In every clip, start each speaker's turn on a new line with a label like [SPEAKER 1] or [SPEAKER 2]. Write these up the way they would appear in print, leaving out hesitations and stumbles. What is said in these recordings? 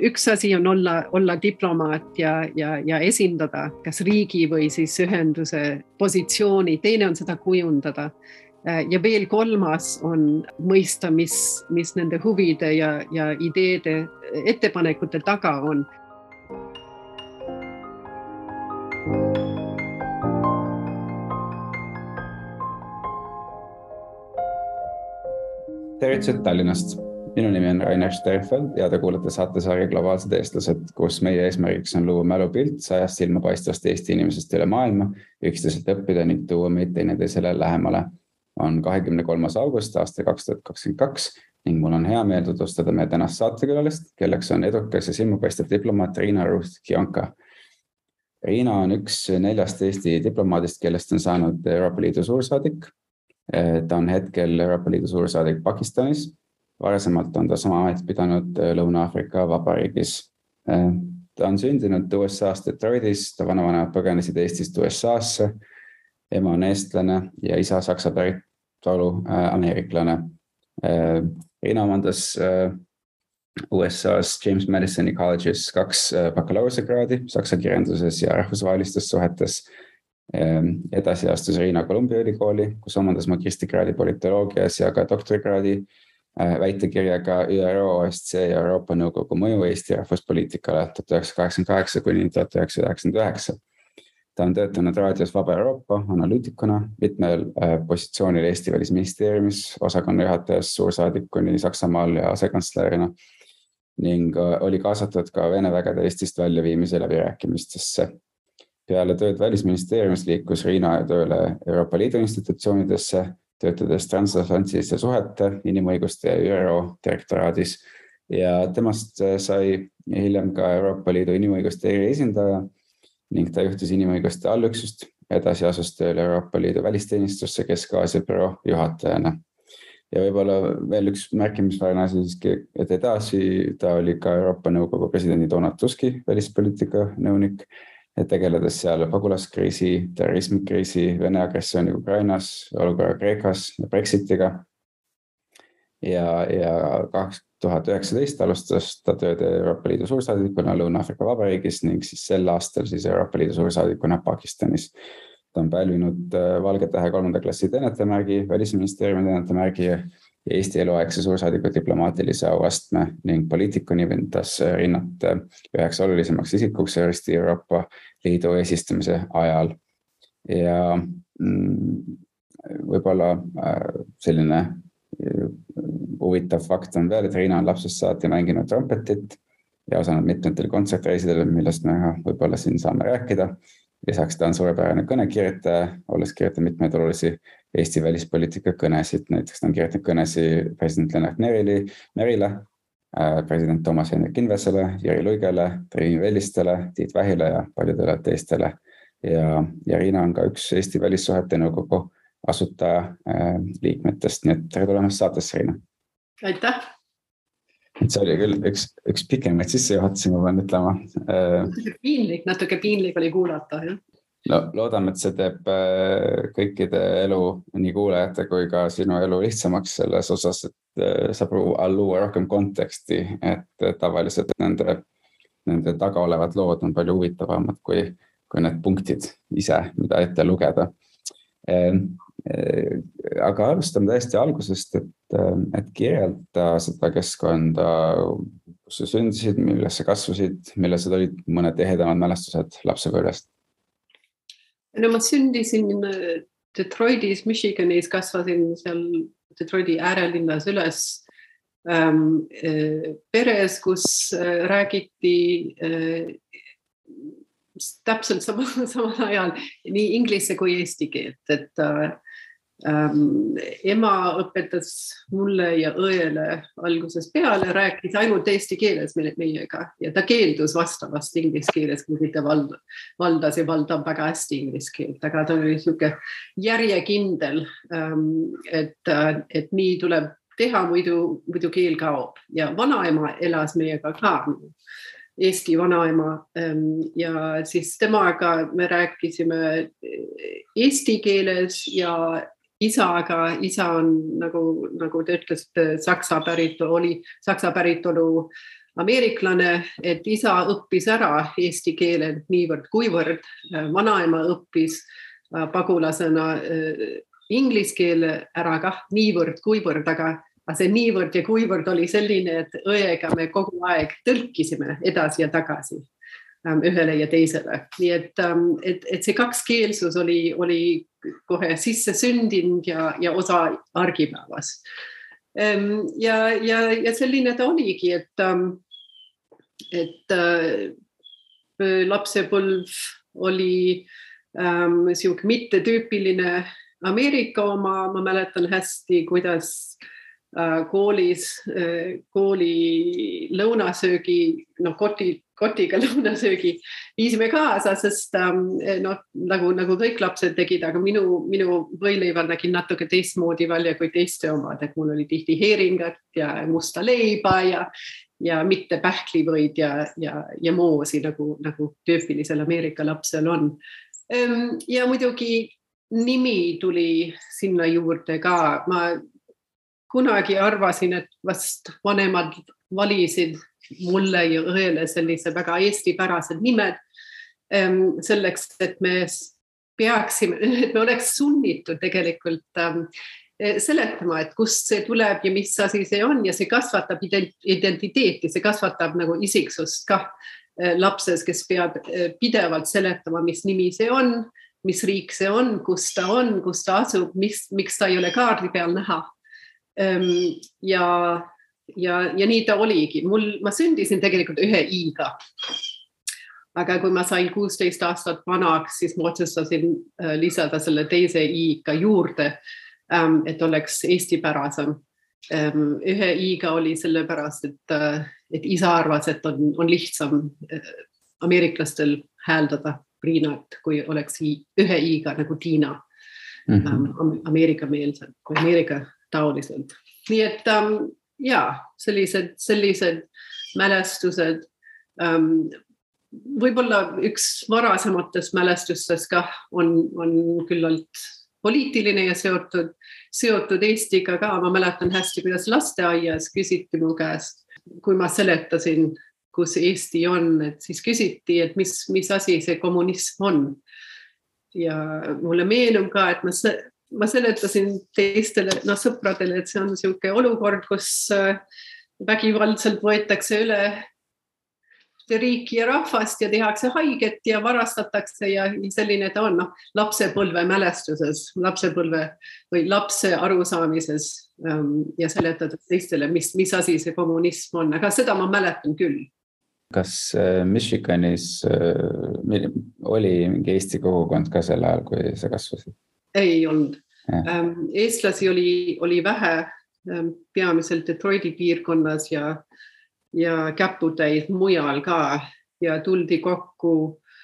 [SPEAKER 1] üks asi on olla diplomaat ja esindada kas riigi või siis ühenduse positsiooni, teine on seda kujundada. Ja veel kolmas on mõista, mis nende huvide ja ideede, ettepanekute taga on.
[SPEAKER 2] Tervitused Tallinnast. Minu nimi on Rainer Sternfeld ja te kuulete saatesarja Globaalsed eestlased, kus meie eesmärgiks on luua mälupilt 100 silmapaistvast Eesti inimesest üle maailma, üksteiselt õppida ning tuua meid teineteisele lähemale. On 23. august aasta 2022 ning mul on hea meel tutvustada meie tänast saatekülalist, kelleks on edukas ja silmapaistev diplomaat Riina Ruth-Kionka. Riina on üks 4 Eesti diplomaadist, kellest on saanud Euroopa Liidu suursaadik. Ta on hetkel Euroopa Liidu suursaadik Pakistanis. Varasemalt on ta sama amet pidanud Lõuna-Aafrika Vabariigis. Ta on sündinud USA-s Detroitis, ta vanavanemad põgenesid Eestist USA-sse. Ema on eestlane ja isa saksa päritolu ameeriklane. Riina omandas USA-s James Madisoni College'is 2 bakalaureusekraadi saksa kirjanduses ja rahvusvahelistes suhetes. Edasi astus Riina Columbia ülikooli, kus omandas magistrikraadi politoloogias ja ka doktorikraadi väitekirjaga ÜRO, OSCE ja Euroopa Nõukogu mõju Eesti rahvuspoliitikale 1988 kuni 1999. Ta on töötanud raadios Vaba Euroopa analüütikuna, mitmel positsioonil Eesti välisministeeriumis, osakonna juhatajas, suursaadikuni Saksamaal ja asekantslerina ning oli kaasatud ka Vene vägede Eestist väljaviimise läbirääkimistesse. Peale tööd välisministeeriumis liikus Riina tööle Euroopa Liidu institutsioonidesse, töötades transatlantiliste suhete, inimõiguste ja ÜRO direktoraadis ja temast sai hiljem ka Euroopa Liidu inimõiguste eriesindaja ning ta juhtis inimõiguste allüksust, edasi asus tööle Euroopa Liidu välisteenistusse Kesk-Aasia büroo juhatajana. Ja võib-olla veel üks märkimisväärne asi siiski, et edasi ta oli ka Euroopa Nõukogu presidendi Donald Tuski välispoliitika nõunik, et tegeledes seal pagulaskriisi, terrorismikriisi, Vene agressiooni Ukrainas, olukorra Kreekas ja Brexitiga. Ja 2019 alustas ta tööd Euroopa Liidu suursaadikuna Lõuna-Aafrika Vabariigis ning siis sel aastal siis Euroopa Liidu suursaadikuna Pakistanis. Ta on pälvinud Valge Tähe 3. klassi teenetemärgi, Välisministeeriumi teenetemärgi ja Eesti eluaegse suursaadiku diplomaatilise auastme ning poliitikuni vindas Rinnat üheks olulisemaks isikuks Euroopa Liidu eesistumise ajal. Ja võib-olla selline huvitav fakt on veel, et Riina on lapsest saati mänginud trompetit ja osanud mitmetel kontsertreisidel, millest me võib-olla siin saame rääkida. Lisaks ta on suurepärane kõnekirjutaja, olles kirjutanud mitmeid olulisi Eesti välispoliitika kõnesid. Näiteks ta on kirjutanud kõnesi president Lennart Merile, president Toomas Hendrik Ilvesele, Jüri Luigele, Triini Vellistele, Tiit Vähile ja paljudele teistele. Ja Riina on ka üks Eesti välissuhete nõukogu asutaja liikmetest. Nii et tere tulemast saatesse, Riina.
[SPEAKER 1] Aitäh!
[SPEAKER 2] See oli küll üks pikemaid sissejuhatusi, ma pean ütlema.
[SPEAKER 1] Natuke piinlik oli kuulata. Jah?
[SPEAKER 2] No, loodame, et see teeb kõikide elu, nii kuulajate kui ka sinu elu lihtsamaks selles osas, et saab luua rohkem konteksti, et tavaliselt nende taga olevad lood on palju huvitavamad kui need punktid ise, mida ette lugeda. Aga alustame täiesti algusest, et kirjelda seda keskkonda, kus sa sündisid, milles sa kasvasid, milles olid mõned ehedamad mälestused lapsepõlvest?
[SPEAKER 1] No ma sündisin Detroitis, Michiganis, kasvasin seal Detroiti äärelinnas üles peres, kus räägiti täpselt samal ajal nii inglise kui eesti keelt, et ema õpetas mulle ja õele alguses peale, rääkis ainult eesti keeles meiega ja ta keeldus vastavast inglise keeles, kui ta valdas ja valdab väga hästi inglise keelt, aga ta oli niisugune järjekindel, et nii tuleb teha, muidu keel kaob ja vanaema elas meiega ka, Eesti vanaema ja siis temaga me rääkisime eesti keeles ja isa, aga isa on nagu te ütlesite, saksa päritolu ameeriklane, et isa õppis ära eesti keele niivõrd kuivõrd, vanaema õppis pagulasena inglise keele ära kah niivõrd kuivõrd, aga see niivõrd ja kuivõrd oli selline, et õega me kogu aeg tõlkisime edasi ja tagasi ühele ja teisele. Nii et see kakskeelsus oli kohe sisse sündinud ja osa argipäevas. Ja selline ta oligi, et lapsepõlv oli siuke mittetüüpiline Ameerika oma. Ma mäletan hästi, kuidas kooli lõunasöögi, kotiga lõunasöögi viisime kaasa, sest nagu kõik lapsed tegid, aga minu võileivad nägi natuke teistmoodi välja kui teiste omad, et mul oli tihti heeringat ja musta leiba ja mitte pähklivõid ja moosi, nagu tüüpilisel Ameerika lapsel on. Ja muidugi nimi tuli sinna juurde ka. Ma kunagi arvasin, et vast vanemad valisid mulle ja õele sellise väga eestipärased nimed selleks, et me oleks sunnitud tegelikult seletama, et kust see tuleb ja mis asi see on ja see kasvatab identiteeti, see kasvatab nagu isiksust ka lapses, kes peab pidevalt seletama, mis nimi see on, mis riik see on, kus ta asub, miks ta ei ole kaardi peal näha. Ja nii ta oligi. Ma sündisin tegelikult ühe i-ga. Aga kui ma sain 16 aastat vanaks, siis ma otsustasin lisada selle teise i-ga juurde, et oleks eestipärasem. Ühe i-ga oli sellepärast, et isa arvas, et on lihtsam ameeriklastel hääldada Riinat, kui oleks ühe i-ga nagu Tiina. Ameerika-meelsed, kui Ameerika taoliselt. Nii et sellised mälestused. Võib-olla üks varasematest mälestustest ka on küllalt poliitiline ja seotud Eestiga ka. Ma mäletan hästi, kuidas lasteaias küsiti mu käest, kui ma seletasin, kus Eesti on, et siis küsiti, et mis asi see kommunism on. Ja mulle meenub ka, et ma seletasin teistele sõpradele, et see on siuke olukord, kus vägivaldselt võetakse üle riiki ja rahvast ja tehakse haiget ja varastatakse ja selline ta on lapsepõlve mälestuses, lapsepõlve või lapse arusaamises ja seletades teistele, mis asi see kommunism on, aga seda ma mäletan küll.
[SPEAKER 2] Kas Michiganis oli mingi Eesti kogukond ka sel ajal, kui sa kasvasid?
[SPEAKER 1] Ei olnud. Eestlasi oli vähe, peamiselt Detroiti piirkonnas ja käputäis mujal ka ja tuldi kokku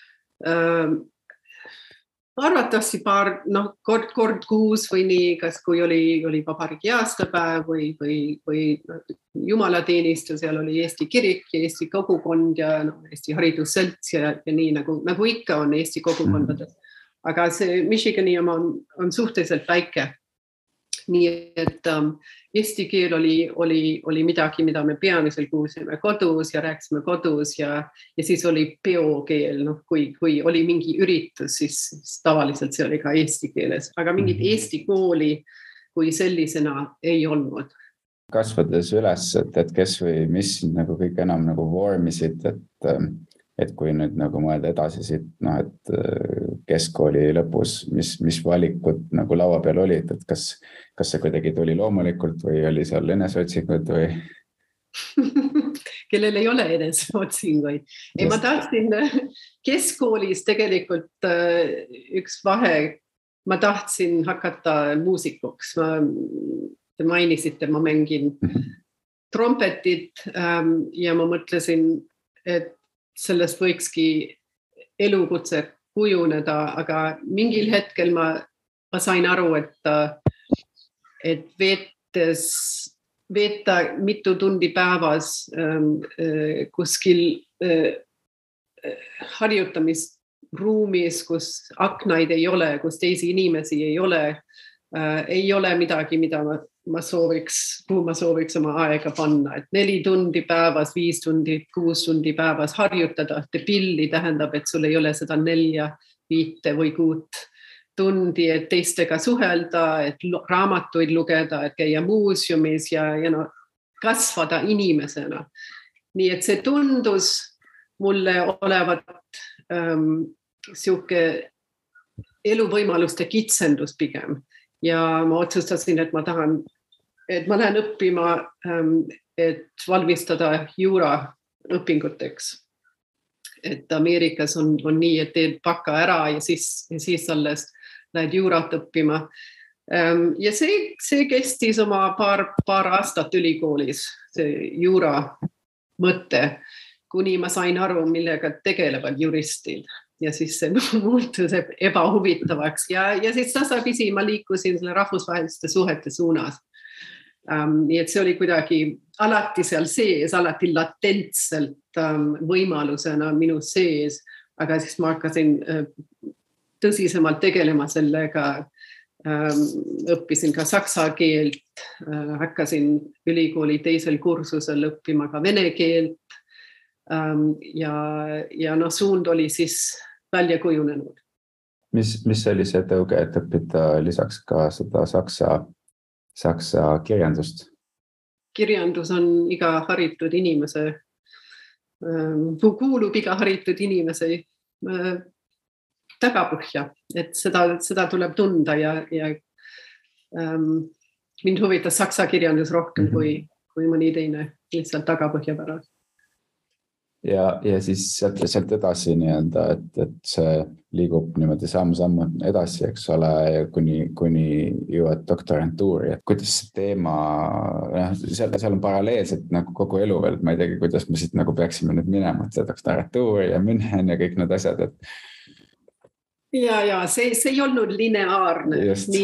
[SPEAKER 1] arvatavasti kord kuus või nii, kas kui oli vabariigi aastapäev või jumalateenistus, seal oli Eesti kirik ja Eesti kogukond ja Eesti haridusselts ja nii nagu ikka on Eesti kogukondades. Aga see Michigani oma on suhteliselt väike. Nii et eesti keel oli midagi, mida me peamiselt kuulsime kodus ja rääkisime kodus ja siis oli peokeel, kui oli mingi üritus, siis tavaliselt see oli ka eesti keeles, aga mingit eesti kooli kui sellisena ei olnud.
[SPEAKER 2] Kasvades üles, et kes või mis nagu kõik enam nagu vormisid, et kui nüüd nagu mõelda edasi siit, et keskkooli lõpus, mis valikud nagu laua peal olid, et kas see kuidagi tuli loomulikult või oli seal eneseotsinguid või?
[SPEAKER 1] Kellel ei ole eneseotsinguid. Ma tahtsin keskkoolis tegelikult üks vahe, ma tahtsin hakata muusikuks. Te mainisite, ma mängin trompetit ja ma mõtlesin, et sellest võikski elukutse kujuneda, aga mingil hetkel ma sain aru, et veeta mitu tundi päevas kuskil harjutamisruumis, kus aknaid ei ole, kus teisi inimesi ei ole, ei ole midagi, mida ma sooviks oma aega panna, et 4 tundi päevas, 5 tundi, 6 tundi päevas harjutada pilli tähendab, et sul ei ole seda 4, 5 või 6 tundi, et teistega suhelda, et raamatuid lugeda, et käia muuseumis ja kasvada inimesena. Nii et see tundus mulle olevat siuke eluvõimaluste kitsendus pigem. Ja ma otsustasin, et ma lähen õppima, et valmistada juura õpinguteks. Et Ameerikas on nii, et teed baka ära ja siis alles lähed juurat õppima. Ja see kestis oma paar aastat ülikoolis, see juura mõte, kuni ma sain aru, millega tegelevad juristid. Ja siis see muutus ebahuvitavaks ja siis tasapisi ma liikusin selle rahvusvaheliste suhete suunas. Nii et see oli kuidagi alati seal sees, alati latentselt võimalusena minu sees, aga siis ma hakkasin tõsisemalt tegelema sellega, õppisin ka saksa keelt, hakkasin ülikooli teisel kursusel õppima ka vene keelt ja suund oli siis välja kujunenud.
[SPEAKER 2] Mis oli see tõuge, et õppida lisaks ka seda saksa kirjandust?
[SPEAKER 1] Kirjandus on iga haritud inimese, kuulub iga haritud inimese tagapõhja, et seda tuleb tunda ja mind huvitas saksa kirjandus rohkem kui mõni teine lihtsalt tagapõhja pärast.
[SPEAKER 2] Ja siis sealt edasi nii-öelda, et see liigub niimoodi samm edasi, eks ole, kuni jõuad doktorantuuri. Kuidas see teema, seal on paralleelselt nagu kogu elu veel, ma ei teagi, kuidas me siit nagu peaksime nüüd minema, et see doktorantuuri ja München ja kõik need asjad.
[SPEAKER 1] Ja see ei olnud lineaarne,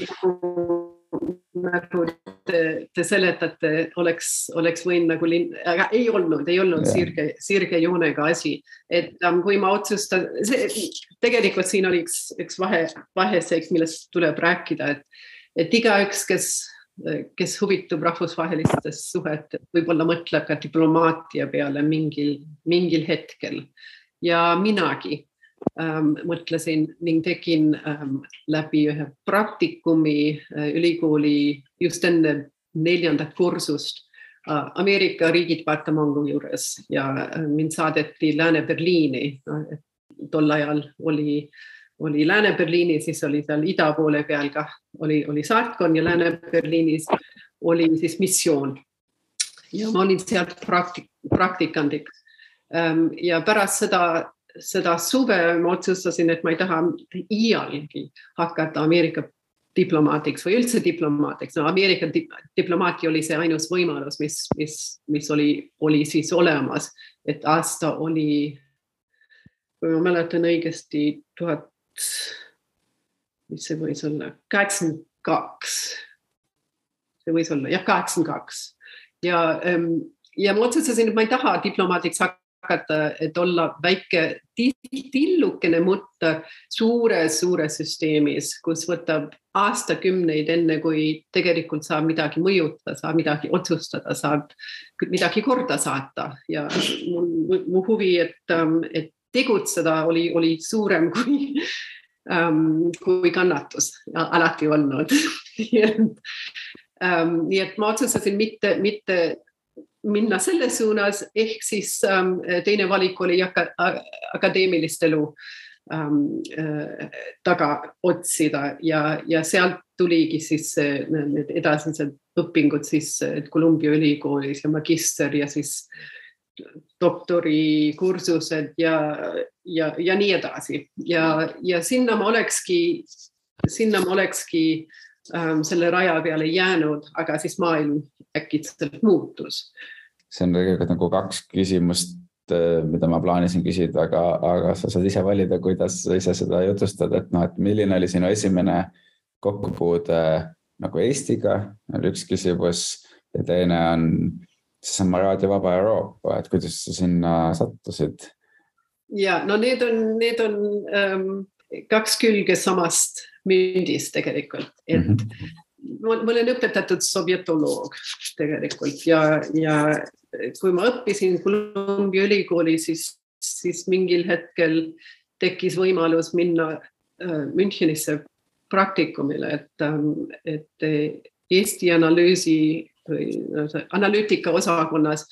[SPEAKER 1] nagu te seletate, oleks võinud nagu aga ei olnud sirge joonega asi. Et kui ma otsustan, tegelikult siin oli üks vaheseik, millest tuleb rääkida, et igaüks, kes huvitub rahvusvahelistest suhet, võib-olla mõtleb ka diplomaatia peale mingil hetkel. Ja minagi mõtlesin ning tegin läbi ühe praktikumi ülikooli just enne 4. kursust Ameerika riigidepartemangu juures ja mind saadeti Lääne-Berliini. Tol ajal oli Lääne-Berliini, siis oli seal ida poole peal ka oli saatkond ja Lääne-Berliinis oli siis missioon. Ja ma olin sealt praktikandiks. Ja pärast seda suve ma otsustasin, et ma ei taha iialgi hakata Ameerika diplomaatiks või üldse diplomaatiks. No, Ameerika diplomaatia oli see ainus võimalus, mis oli siis olemas. Et aasta oli, kui ma mäletan õigesti, 82. See võis olla, 82. Ja ma otsustasin, et ma ei taha diplomaatiks hakata, et olla väike tillukene mutta suures süsteemis, kus võtab aastakümneid enne, kui tegelikult saab midagi mõjutada, saab midagi otsustada, saab midagi korda saata. Ja mu huvi, et tegutseda oli suurem kui kannatus alati olnud. Nii et ma otsustasin mitte minna selles suunas, ehk siis teine valik oli akadeemilist elu taga otsida ja sealt tuligi siis need edasised õpingud siis Columbia ülikoolis ja magister ja siis doktorikursused ja nii edasi. Ja sinna ma olekski selle raja peale jäänud, aga siis maailm äkitselt muutus.
[SPEAKER 2] See on tegelikult nagu 2 küsimust, mida ma plaanisin küsida, aga sa saad ise valida, kuidas sa ise seda jutustad, et milline oli sinu esimene kokkupuude nagu Eestiga, oli üks küsimus ja teine on seesama Raadio Vaba Euroopa, et kuidas sa sinna sattusid?
[SPEAKER 1] Ja, no need on kaks külge samast mündist tegelikult, et ma olen õpetatud sovjetoloog tegelikult ja kui ma õppisin Columbia ülikooli, siis mingil hetkel tekkis võimalus minna Münchenisse praktikumile, et Eesti analüütika osakonnas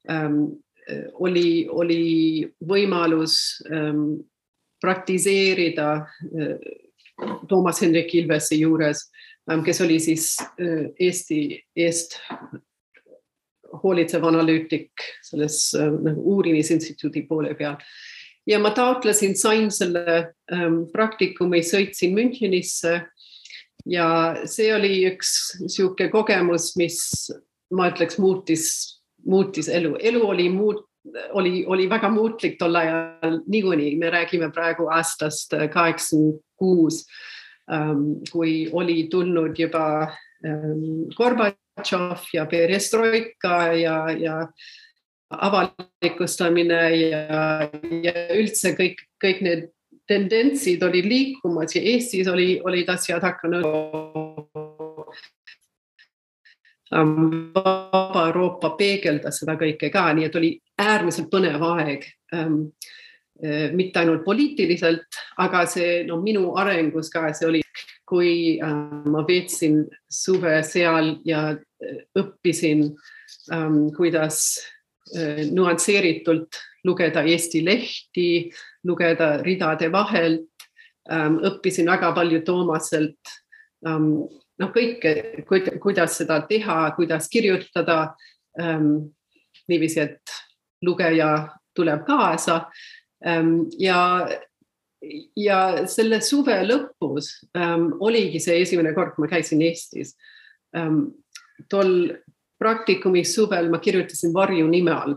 [SPEAKER 1] oli võimalus praktiseerida Toomas Hendrik Ilvese juures, kes oli siis Eesti eest hoolitsev analüütik selles uurimisinstituudi poole peal. Ja ma taotlesin, sain selle praktikumi, sõitsin Münchenisse ja see oli üks siuke kogemus, mis ma ütleks muutis elu. Elu oli väga muutlik tol ajal niikuinii. Me räägime praegu aastast 86, kui oli tulnud juba Gorbatšov ja perestroika ja avalikustamine ja üldse kõik need tendentsid olid liikumas ja Eestis olid asjad hakanud vaba Euroopa peegeldas seda kõike ka, nii et oli äärmiselt põnev aeg. Mitte ainult poliitiliselt, aga see minu arengus ka see oli, kui ma veetsin suve seal ja õppisin, kuidas nuansseeritult lugeda Eesti lehti, lugeda ridade vahelt, õppisin väga palju Toomaselt, kõike, kuidas seda teha, kuidas kirjutada, niiviisi, et lugeja tuleb kaasa. Ja selle suve lõpus oligi see esimene kord, kui ma käisin Eestis. Tol praktikumi suvel ma kirjutasin varju nime all,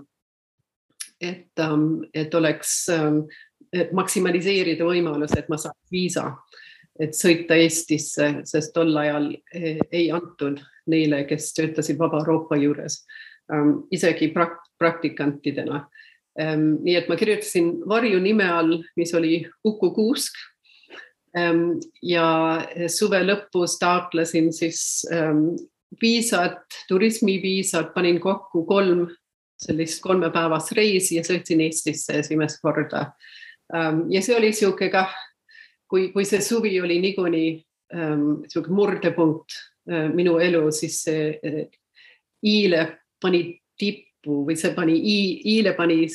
[SPEAKER 1] et oleks maksimaliseerida võimalus, et ma saaks viisa, et sõita Eestisse, sest tol ajal ei antud neile, kes töötasid Vaba Euroopa juures, isegi praktikantidena. Nii et ma kirjutasin varju nime all, mis oli Uku Kuusk, ja suve lõpus taotlesin siis viisat, turismiviisat, panin kokku 3 päevast reisi ja sõitsin Eestisse esimest korda. Ja see oli siuke ka, kui see suvi oli niikuinii siuke murdepunkt minu elu, siis see Iile pani tippu või see Iile pani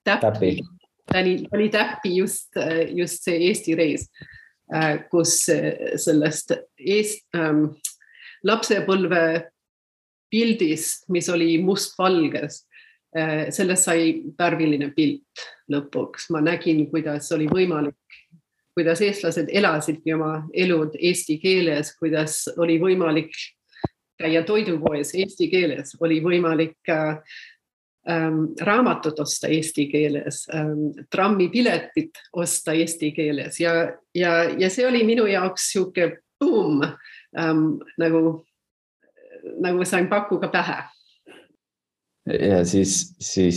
[SPEAKER 1] täppi just see Eesti reis, kus sellest lapsepõlve pildist, mis oli mustvalges, sellest sai värviline pilt lõpuks. Ma nägin, kuidas oli võimalik, kuidas eestlased elasidki oma elud eesti keeles, kuidas oli võimalik käia toidupoes eesti keeles, oli võimalik raamatut osta eesti keeles, trammipiletit osta eesti keeles ja see oli minu jaoks siuke boom, nagu sain pakuga pähe.
[SPEAKER 2] Ja siis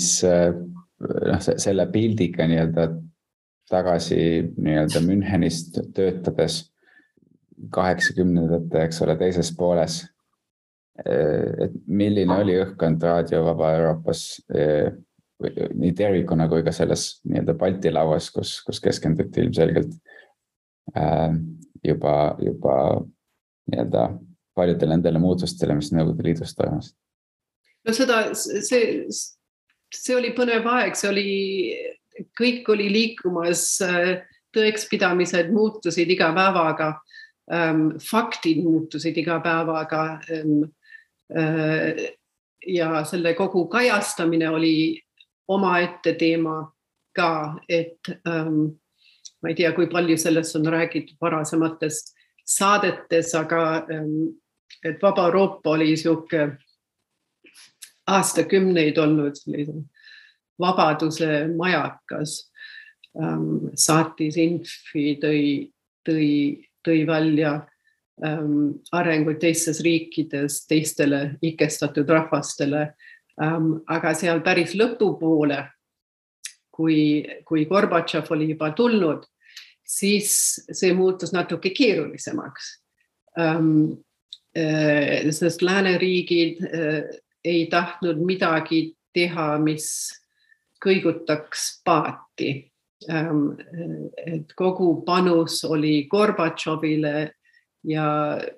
[SPEAKER 2] selle pildiga tagasi Münchenist töötades 80-ndate, eks ole, teises pooles. Et milline oli õhkkond Raadio Vaba Euroopas nii tervikuna kui ka selles Balti lauas, kus keskenduti ilmselgelt juba paljudele nendele muutustele, mis Nõukogude Liidus toimus?
[SPEAKER 1] No see oli põnev aeg, kõik oli liikumas, tõekspidamised muutusid iga päevaga, faktid muutusid iga päevaga ja selle kogu kajastamine oli omaette teema ka, et ma ei tea, kui palju sellest on räägitud varasemates saadetes, aga et Vaba Euroopa oli siuke aastakümneid olnud vabaduse majakas, saatis infi, tõi välja arenguid teistes riikides, teistele ikestatud rahvastele, aga seal päris lõpupoole, kui Gorbatšov oli juba tulnud, siis see muutus natuke keerulisemaks. Sest lääneriigid ei tahtnud midagi teha, mis kõigutaks paati. Et kogu panus oli Gorbatšovile ja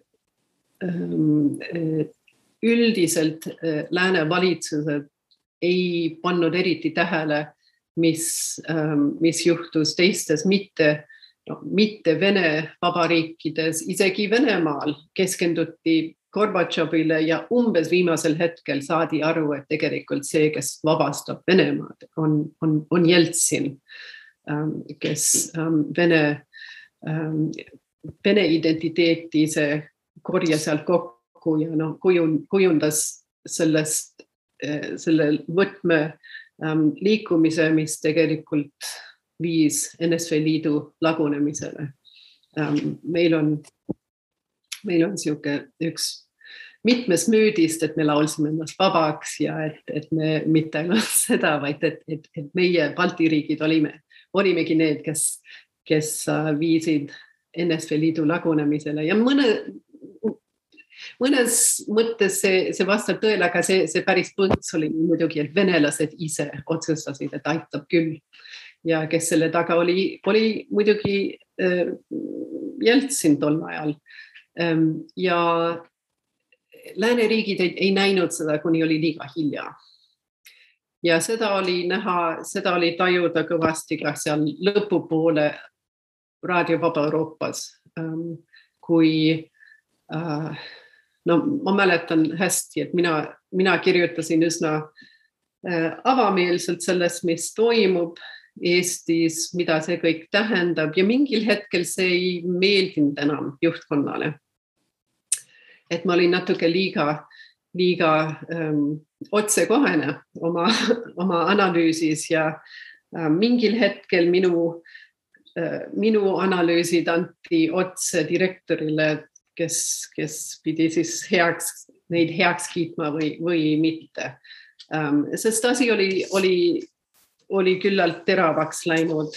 [SPEAKER 1] üldiselt lääne valitsused ei pannud eriti tähele, mis juhtus teistes mitte Vene vabariikides, isegi Venemaal keskenduti Gorbatšovile ja umbes viimasel hetkel saadi aru, et tegelikult see, kes vabastab Venemaad, on Jeltsin, kes Vene identiteeti see korja sealt kokku ja kujundas selle võtme liikumise, mis tegelikult viis NSV Liidu lagunemisele. Meil on üks mitmes müüdist, et me laulsime ennast vabaks ja et me mitte ainult seda, vaid et meie Balti riigid olimegi need, kes viisid NSV Liidu lagunemisele ja mõnes mõttes see vastab tõele, aga see päris põnts oli muidugi, et venelased ise otsustasid, et aitab küll. Ja kes selle taga oli muidugi Jeltsin tol ajal. Ja lääneriigid ei näinud seda, kuni oli liiga hilja. Ja seda oli näha, seda oli tajuda kõvasti ka seal lõpupoole Raadio Vaba Euroopas, kui ma mäletan hästi, et mina kirjutasin üsna avameelselt sellest, mis toimub Eestis, mida see kõik tähendab ja mingil hetkel see ei meeldinud enam juhtkonnale. Et ma olin natuke liiga otsekohene oma analüüsis ja mingil hetkel minu analüüsid anti otse direktorile, kes pidi siis neid heaks kiitma või mitte. Sest asi oli küllalt teravaks läinud.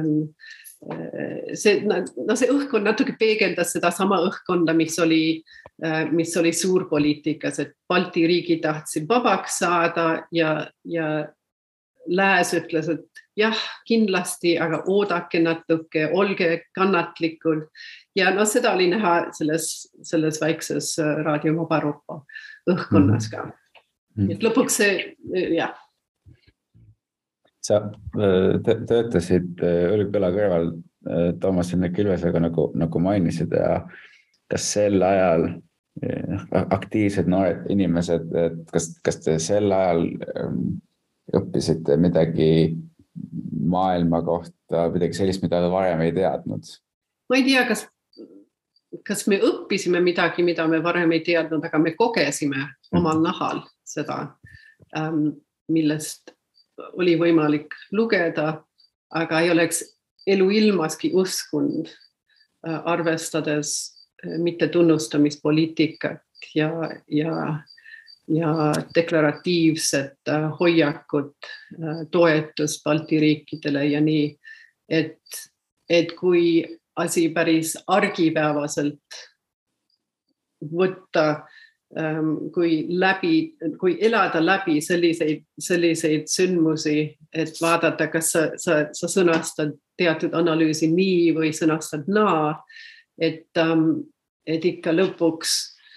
[SPEAKER 1] See õhkkond natuke peegeldas seda sama õhkkonda, mis oli suurpoliitikas, et Balti riigid tahtsid vabaks saada ja lääs ütles, et jah, kindlasti, aga oodake natuke, olge kannatlikud. Ja seda oli näha selles väikses Raadio Vaba Euroopa õhkkonnas ka. Et lõpuks see, jah.
[SPEAKER 2] Sa töötasid Õliküla kõrval Toomas Ilvesega nagu mainisid ja kas sel ajal aktiivsed noored inimesed, kas te sel ajal õppisite midagi maailma kohta, midagi sellist, mida te varem ei teadnud?
[SPEAKER 1] Ma ei tea, kas me õppisime midagi, mida me varem ei teadnud, aga me kogesime omal nahal seda, millest oli võimalik lugeda, aga ei oleks elu ilmaski uskunud, arvestades mitte tunnustamispoliitikat ja deklaratiivset hoiakut, toetus Balti riikidele ja nii, et kui asi päris argipäevaselt võtta, kui elada läbi selliseid sündmusi, et vaadata, kas sa sõnastad teatud analüüsi nii või sõnastad naa, et ikka lõpuks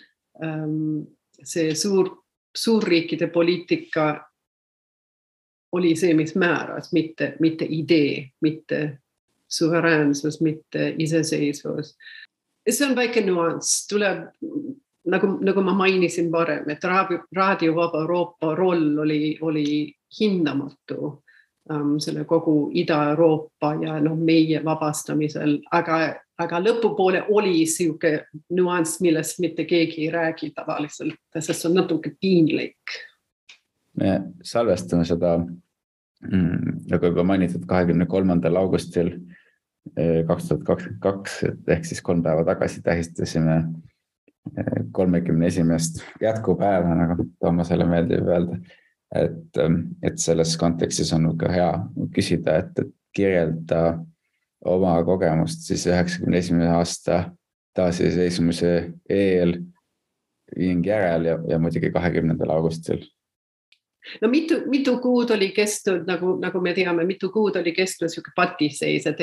[SPEAKER 1] see suurriikide poliitika oli see, mis määras, mitte idee, mitte suveräänsus, mitte iseseisvus. See on väike nuanss, tuleb nagu ma mainisin varem, et Raadio Vaba Euroopa roll oli hinnamatu selle kogu Ida-Euroopa ja meie vabastamisel, aga lõpupoole oli siuke nuanss, millest mitte keegi ei räägi tavaliselt, sest on natuke piinlik.
[SPEAKER 2] Me salvestame seda, nagu juba mainitud, 23. augustil 2022, ehk siis 3 päeva tagasi tähistasime 31. jätkupäeva, nagu Toomasele meeldib öelda, et selles kontekstis on ka hea küsida, et kirjelda oma kogemust siis 91. aasta taasiseseisvumise eel ning järel ja muidugi 20. augustil.
[SPEAKER 1] No mitu kuud oli kestnud, nagu me teame, mitu kuud oli kestnud siuke patiseis, et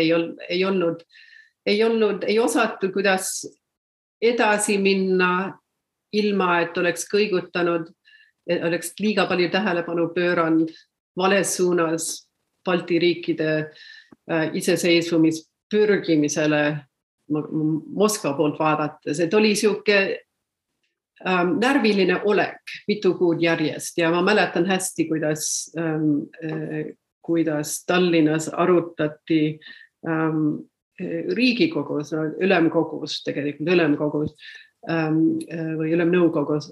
[SPEAKER 1] ei osatud, kuidas edasi minna ilma, et oleks kõigutanud, oleks liiga palju tähelepanu pööranud vales suunas Balti riikide iseseisvumispürgimisele Moskva poolt vaadates, et oli siuke närviline olek mitu kuud järjest ja ma mäletan hästi, kuidas Tallinnas arutati Riigikogus, ülemkogus või ülemnõukogus,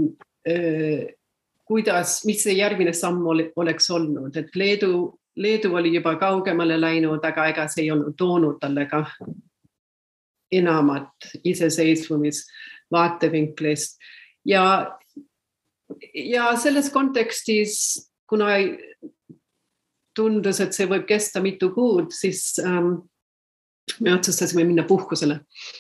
[SPEAKER 1] mis see järgmine samm oleks olnud, et Leedu oli juba kaugemale läinud, aga ega see ei olnud toonud talle ka enamat iseseisvumis vaatevinklist ja selles kontekstis, kuna tundus, et see võib kesta mitu kuud, siis me otsustasime minna puhkusele.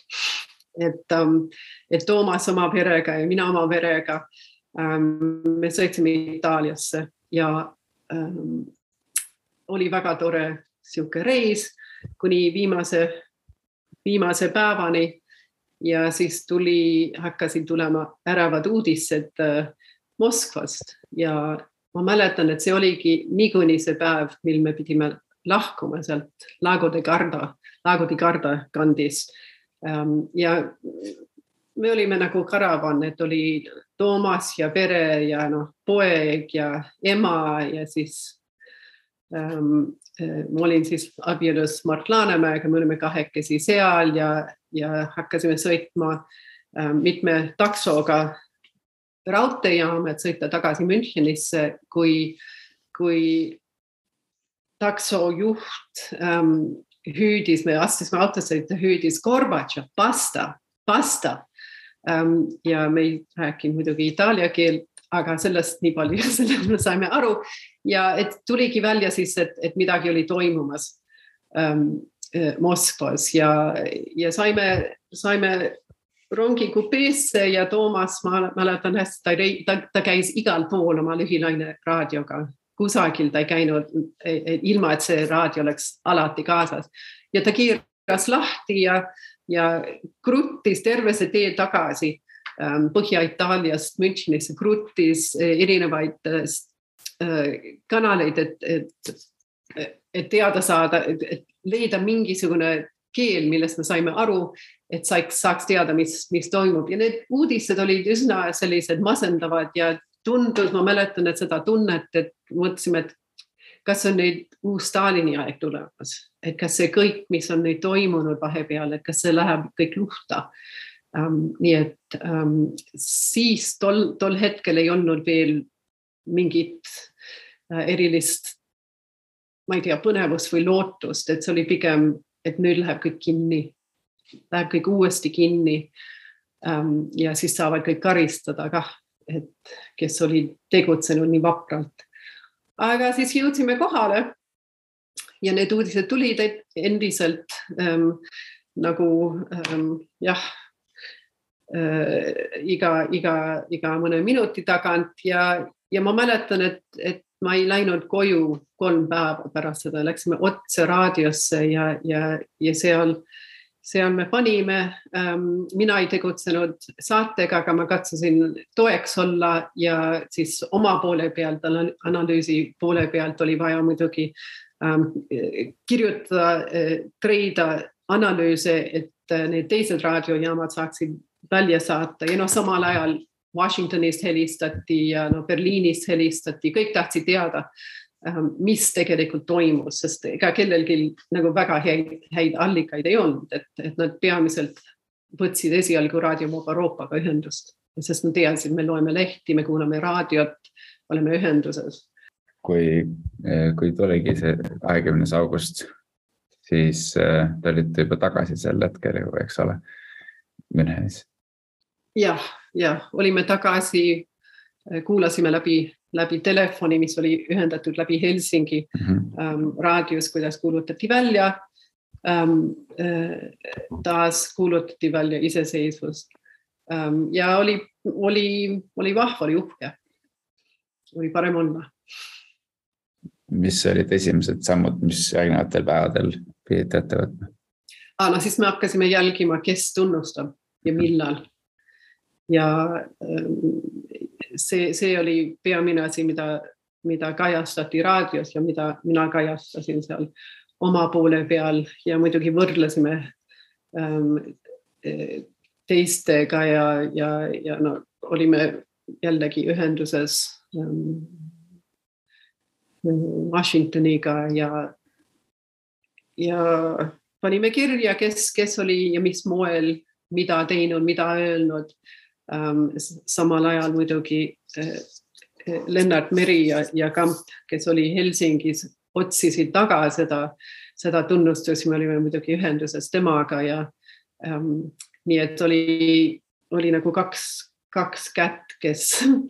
[SPEAKER 1] Et Toomas oma perega ja mina oma perega me sõitsime Itaaliasse ja oli väga tore siuke reis kuni viimase päevani. Ja siis hakkasid tulema äravad uudised Moskvast ja ma mäletan, et see oligi niikuinii see päev, mil me pidime lahkuma sealt Lago di Garda kandis. Ja me olime nagu karavan, et oli Toomas ja pere ja poeg ja ema ja siis ma olin siis abielus Mart Laanemäega, me olime kahekesi seal ja hakkasime sõitma mitme taksoga raudteejaama, et sõita tagasi Münchenisse, kui taksojuht hüüdis, me astusime autosse, ta hüüdis Gorbatšov, basta. Ja me ei rääkinud muidugi itaalia keelt, aga sellest nii palju, sellest me saime aru ja et tuligi välja siis, et midagi oli toimumas Moskvas ja saime rongi kupeesse ja Toomas, ma mäletan hästi, ta käis igal pool oma lühilaine raadioga, kusagil ta ei käinud ilma, et see raadio oleks alati kaasas ja ta kiiras lahti ja kruttis terve see tee tagasi Põhja-Itaaliast Münchenisse, kruttis erinevaid kanaleid, et teada saada, et leida mingisugune keel, millest me saime aru, et saaks teada, mis toimub. Ja need uudised olid üsna sellised masendavad ja tundus, ma mäletan, et seda tunnet, et mõtlesime, et kas on nüüd uus Stalini aeg tulemas, et kas see kõik, mis on nüüd toimunud vahepeal, et kas see läheb kõik luhta. Nii et siis tol hetkel ei olnud veel mingit erilist, ma ei tea, põnevust või lootust, et see oli pigem, et nüüd läheb kõik kinni, läheb kõik uuesti kinni ja siis saavad kõik karistada kah, et kes oli tegutsenud nii vapralt. Aga siis jõudsime kohale ja need uudised tulid endiselt nagu iga mõne minuti tagant ja ma mäletan, et ma ei läinud koju 3 päeva pärast seda, läksime otse raadiosse ja seal me panime, mina ei tegutsenud saatega, aga ma katsusin toeks olla ja siis oma poole pealt, analüüsi poole pealt oli vaja muidugi kirjutada, treida analüüse, et need teised raadiojaamad saaksid välja saata ja samal ajal Washingtonist helistati ja Berliinist helistati, kõik tahtsid teada, mis tegelikult toimus, sest ega kellelgi nagu väga häid allikaid ei olnud, et nad peamiselt võtsid esialgu Raadio Euroopaga ühendust, sest nad teadsid, me loeme lehti, me kuulame raadiot, oleme ühenduses.
[SPEAKER 2] Kui tuligi see 20. august, siis te olite juba tagasi sel hetkel, eks ole, Münchenis.
[SPEAKER 1] Jah, olime tagasi, kuulasime läbi telefoni, mis oli ühendatud läbi Helsingi raadios, kuidas kuulutati välja. taas kuulutati välja iseseisvust. Ja oli vahva, oli uhke. Oli parem olla.
[SPEAKER 2] Mis olid esimesed sammud, mis järgnevatel päevadel pidite ette võtma?
[SPEAKER 1] No siis me hakkasime jälgima, kes tunnustab ja millal. Ja see oli peamine asi, mida kajastati raadios ja mida mina kajastasin seal oma poole peal ja muidugi võrdlesime teistega ja no, olime jällegi ühenduses Washingtoniga ja panime kirja, kes oli ja mis moel, mida teinud, mida öelnud. Samal ajal muidugi Lennart Meri ja Kamp, kes oli Helsingis, otsisid taga seda tunnustust. Me olime muidugi ühenduses temaga ja nii et oli nagu kaks kätt, kes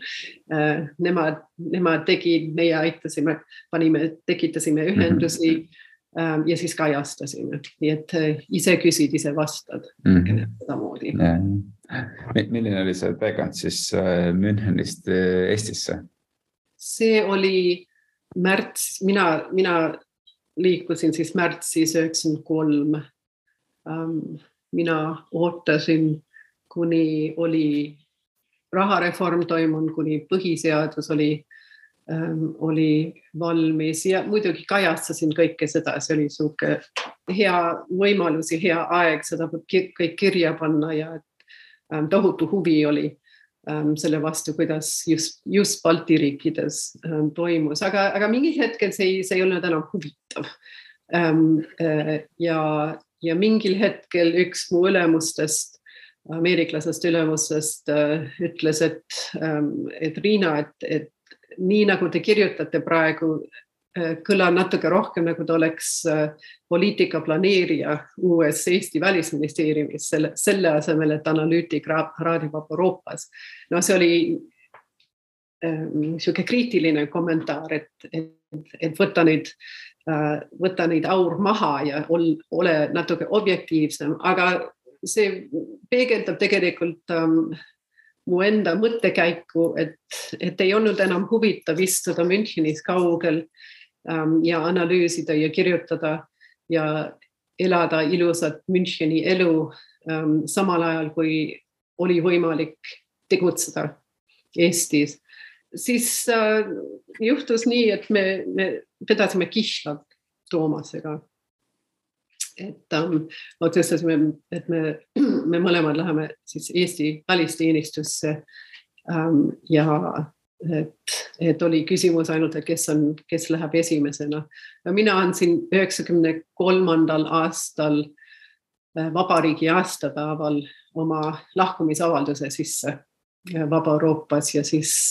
[SPEAKER 1] nemad tegid, meie aitasime, tekitasime ühendusi ja siis kajastasime. Nii et ise küsid, ise vastad. Samamoodi.
[SPEAKER 2] Milline oli see teekond siis Münchenist Eestisse? See
[SPEAKER 1] oli märts, mina liikusin siis märtsis 1993. Mina ootasin, kuni oli rahareform toimunud, kuni põhiseadus oli valmis ja muidugi kajastasin kõike seda. See oli suuke hea võimalus ja hea aeg seda kõik kirja panna ja tohutu huvi oli selle vastu, kuidas just Balti riikides toimus. Aga mingi hetkel see ei olnud enam huvitav. Ja mingil hetkel üks mu ülemustest, ameeriklasest ülemustest ütles, et Riina, et nii nagu te kirjutate praegu, kõla natuke rohkem, nagu ta oleks poliitikaplaneerija uues Eesti välisministeeriumis, selle asemel, et analüütik raadib Euroopas. No see oli niisugune kriitiline kommentaar, et võtta neid aur maha ja ole natuke objektiivsem, aga see peegeldab tegelikult mu enda mõttekäiku, et ei olnud enam huvitav istuda Münchenis kaugel ja analüüsida ja kirjutada ja elada ilusat Müncheni elu samal ajal, kui oli võimalik tegutseda Eestis. Siis juhtus nii, et me pidasime Kišlat Toomasega. Et otsustasime, et me mõlemad läheme siis Eesti välisteenistusse ja et oli küsimus ainult, et kes läheb esimesena. Mina andsin 1993. aastal vabariigi aastapäeval oma lahkumisavalduse sisse Vaba Euroopas ja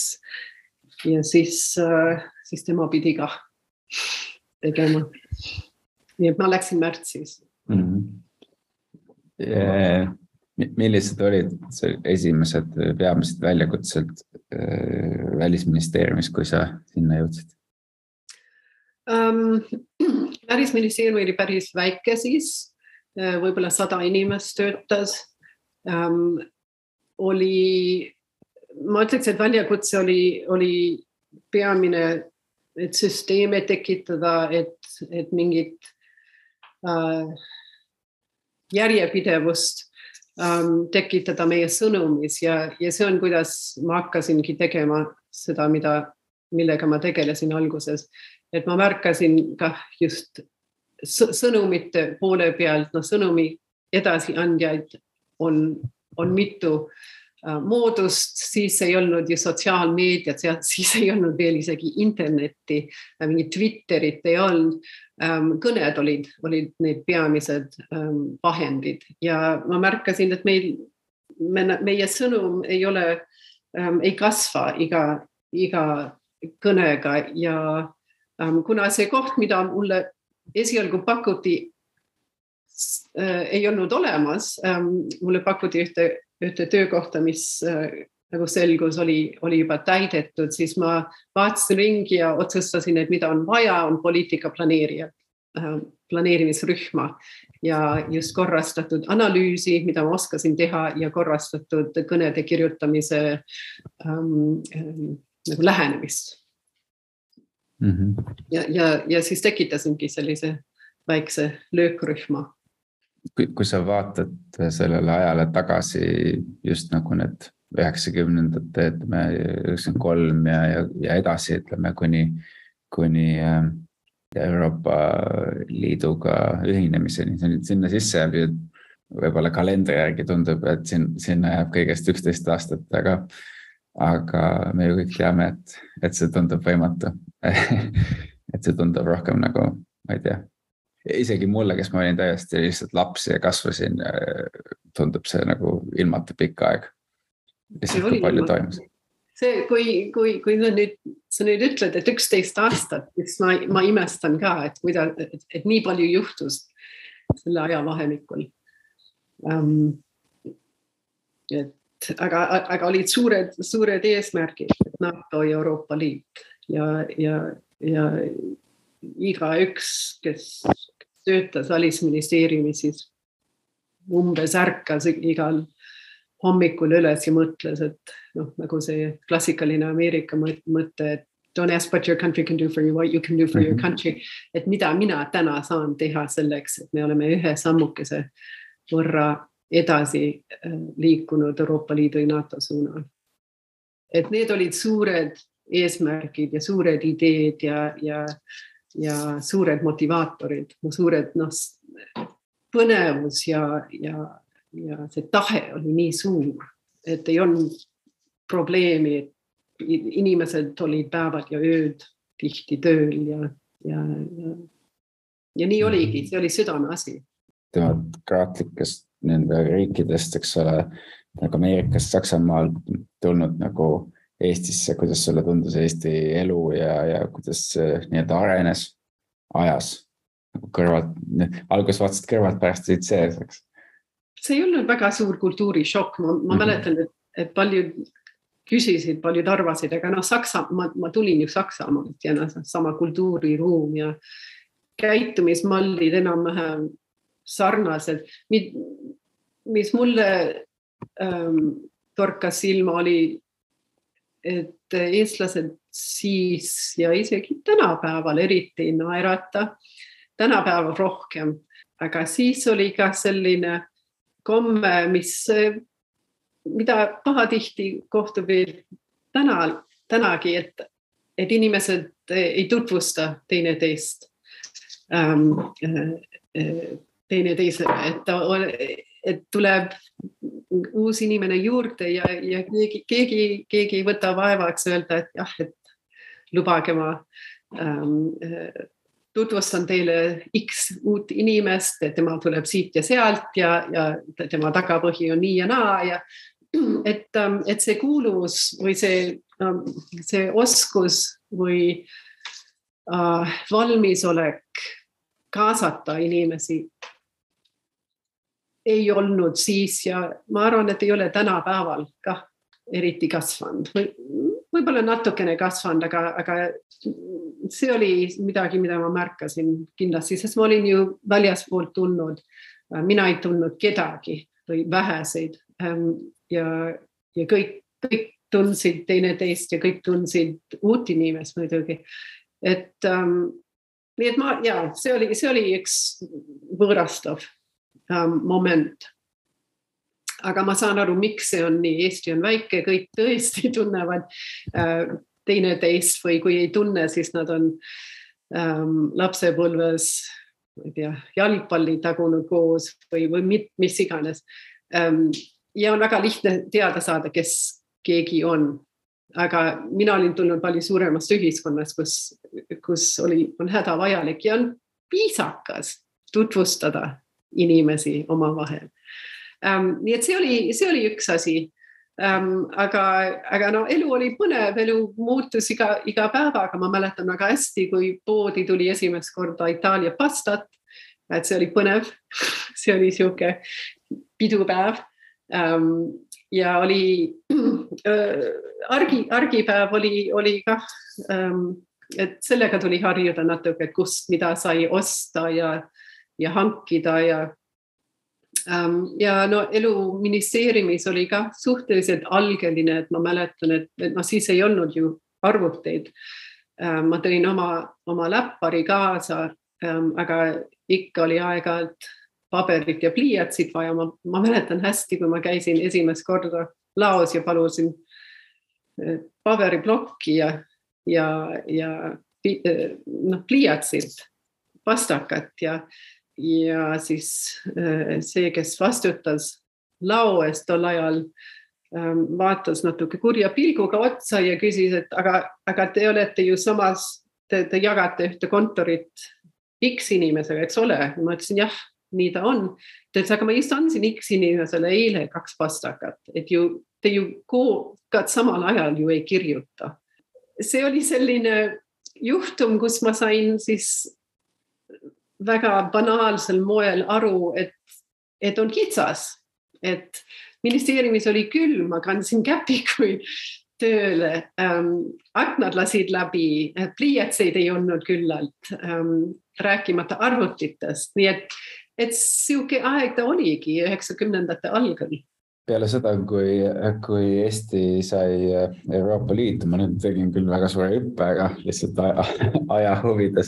[SPEAKER 1] siis tema pidi ka tegema. Nii et ma läksin märtsis.
[SPEAKER 2] Millised olid esimesed peamised väljakutsed välisministeeriumis, kui sa sinna jõudsid?
[SPEAKER 1] Välisministeerium oli päris väike siis, võib-olla 100 inimest töötas. Ma ütleks, et väljakutse oli peamine, et süsteeme tekitada, et mingit järjepidevust tekitada meie sõnumis ja see on, kuidas ma hakkasingi tegema seda, millega ma tegelesin alguses. Et ma märkasin ka just sõnumite poole pealt, sõnumi edasiandjaid on mitu moodust, siis ei olnud ju sotsiaalmeediat, siis ei olnud veel isegi internetti, mingi Twitterit ei olnud. Kõned olid need peamised vahendid ja ma märkasin, et meie sõnum ei kasva iga kõnega ja kuna see koht, mida mulle esialgu pakuti, ei olnud olemas, mulle pakuti ühte töökohta, mis nagu selgus oli juba täidetud, siis ma vaatasin ringi ja otsustasin, et mida on vaja, on poliitikaplaneerija. planeerimisrühma ja just korrastatud analüüsi, mida ma oskasin teha ja korrastatud kõnede kirjutamise nagu lähenemist. Ja siis tekitasingi sellise väikse löökrühma.
[SPEAKER 2] Kui sa vaatad sellele ajale tagasi just nagu need 90-ndate, 93 ja edasi, ütleme, kuni Euroopa Liiduga ühinemiseni, sinna sisse jääb võib-olla kalendri järgi tundub, et sinna jääb kõigest 11 aastat, aga me ju kõik teame, et see tundub võimatu. Et see tundub rohkem nagu, ma ei tea, isegi mulle, kes ma olin täiesti lihtsalt laps ja kasvasin, tundub see nagu ilmata pikka aeg. Lihtsalt kui palju toimus.
[SPEAKER 1] See, kui sa nüüd ütled, et 11 aastat, siis ma imestan ka, et nii palju juhtus selle ajavahemikul. Aga olid suured eesmärgid, et NATO ja Euroopa Liit ja iga üks, kes töötas välisministeeriumi, siis umbes ärkas igal hommikul üles ja mõtles, et nagu see klassikaline Ameerika mõte, et don't ask what your country can do for you, what you can do for your country, et mida mina täna saan teha selleks, et me oleme ühe sammukese võrra edasi liikunud Euroopa Liidu ja NATO suunal. Et need olid suured eesmärgid ja suured ideed ja suured motivaatorid, suured põnevus ja see tahe oli nii suur, et ei olnud probleemi, et inimesed olid päevad ja ööd tihti tööl ja nii oligi, see oli südame asi.
[SPEAKER 2] Demokraatlikest nende riikidest, eks ole, nagu Ameerikast, Saksamaalt tulnud nagu Eestisse, kuidas sulle tundus Eesti elu ja kuidas nii-öelda arenes ajas nagu kõrvalt, alguses vaatasid kõrvalt, pärast olid sees, eks?
[SPEAKER 1] See ei olnud väga suur kultuurishokk, ma mäletan, et paljud küsisid, paljud arvasid, aga ma tulin ju Saksamaalt ja sama kultuuriruum ja käitumismallid enam-vähem sarnased, mis mulle torkas silma oli, et eestlased siis ja isegi tänapäeval eriti naerata, tänapäeval rohkem, aga siis oli ka selline komme, mida pahatihti kohtub tänagi, et inimesed ei tutvusta teineteist teineteisele, et tuleb uus inimene juurde ja keegi ei võta vaevaks öelda, et jah, et lubage ma tutvustan teile X uut inimest, et tema tuleb siit ja sealt ja tema tagapõhi on nii ja naa ja et see kuulus või see oskus või valmisolek kaasata inimesi ei olnud siis ja ma arvan, et ei ole tänapäeval ka eriti kasvanud. Võib-olla natukene kasvanud, aga see oli midagi, mida ma märkasin kindlasti, sest ma olin ju väljaspoolt tulnud. Mina ei tulnud kedagi või väheseid ja kõik tundsid teineteist ja kõik tundsid uut inimest muidugi. Nii et see oli üks võõrastav moment. Aga ma saan aru, miks see on nii. Eesti on väike, kõik tõesti tunnevad teineteist või kui ei tunne, siis nad on lapsepõlves jalgpalli tagunud koos või mis iganes. Ja on väga lihtne teada saada, kes keegi on. Aga mina olin tulnud palju suuremast ühiskonnast, kus on hädavajalik ja on piisakas tutvustada inimesi omavahel. Nii et see oli üks asi. Aga elu oli põnev, elu muutus iga päevaga. Ma mäletan väga hästi, kui poodi tuli esimest korda Itaalia pastat, et see oli põnev. See oli siuke pidupäev. Ja oli argipäev oli ka et sellega tuli harjuda natuke, et kust mida sai osta ja hankida ja no elu ministeeriumis oli ka suhteliselt algeline, et ma mäletan, et siis ei olnud ju arvuteid. Ma tõin oma läppari kaasa, aga ikka oli aeg-ajalt paberit ja pliiatsit vaja. Ma mäletan hästi, kui ma käisin esimest korda laos ja palusin paberiplokki ja pliiatsit, pastakat ja siis see, kes vastutas lao eest tol ajal, vaatas natuke kurja pilguga otsa ja küsis, et aga te olete ju samas, te jagate ühte kontorit X inimesega, eks ole? Ma ütlesin, jah, nii ta on. Ta ütles, aga ma just andsin X inimesele eile 2 pastakat, et te ju samal ajal ju ei kirjuta. See oli selline juhtum, kus ma sain siis väga banaalsel moel aru, et on kitsas, et ministeeriumis oli külm, ma kandsin käpikuid tööle, aknad lasid läbi, pliiatseid ei olnud küllalt, rääkimata arvutitest, nii et siuke aeg ta oligi 90ndate algal.
[SPEAKER 2] Peale seda, kui Eesti sai Euroopa Liitu, ma nüüd tegin küll väga suure hüppe, aga lihtsalt aja huvides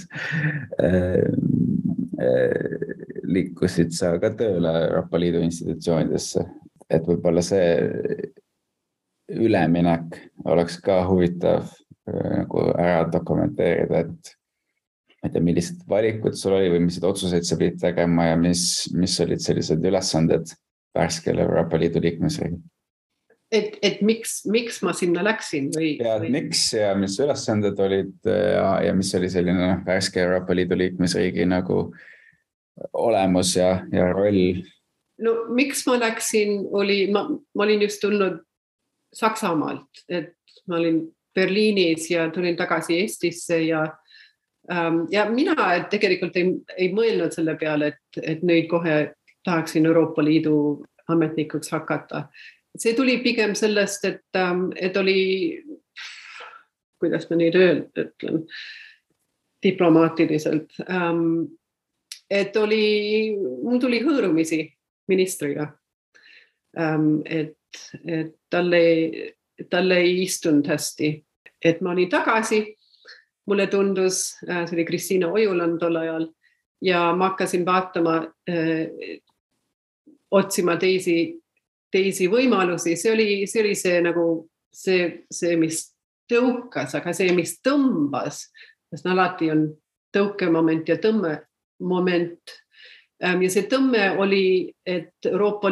[SPEAKER 2] liikusid sa ka tööle Euroopa Liidu institutsioonidesse. Et võib-olla see üleminek oleks ka huvitav nagu ära dokumenteerida, et millised valikud sul oli või millised otsuseid sa pidid tegema ja mis olid sellised ülesanded värskel Euroopa Liidu liikmesriigil.
[SPEAKER 1] Et miks ma sinna läksin?
[SPEAKER 2] Miks ja mis ülesanded olid ja mis oli selline värske Euroopa Liidu liikmesriigi nagu olemus ja roll?
[SPEAKER 1] No miks ma läksin, ma olin just tulnud Saksamaalt, et ma olin Berliinis ja tulin tagasi Eestisse ja mina tegelikult ei mõelnud selle peale, et nüüd kohe tahaksin Euroopa Liidu ametnikuks hakata. See tuli pigem sellest, et oli, kuidas ma nüüd ütlen, diplomaatiliselt, et mul tuli hõõrumisi ministriga, et talle ei istunud hästi, et ma olin tagasi, mulle tundus, see oli Kristiina Ojuland tol ajal ja ma hakkasin vaatama, otsima teisi võimalusi, see oli see nagu see, mis tõukas, aga see, mis tõmbas, sest alati on tõukemoment ja tõmmemoment. Ja see tõmme oli, et Euroopa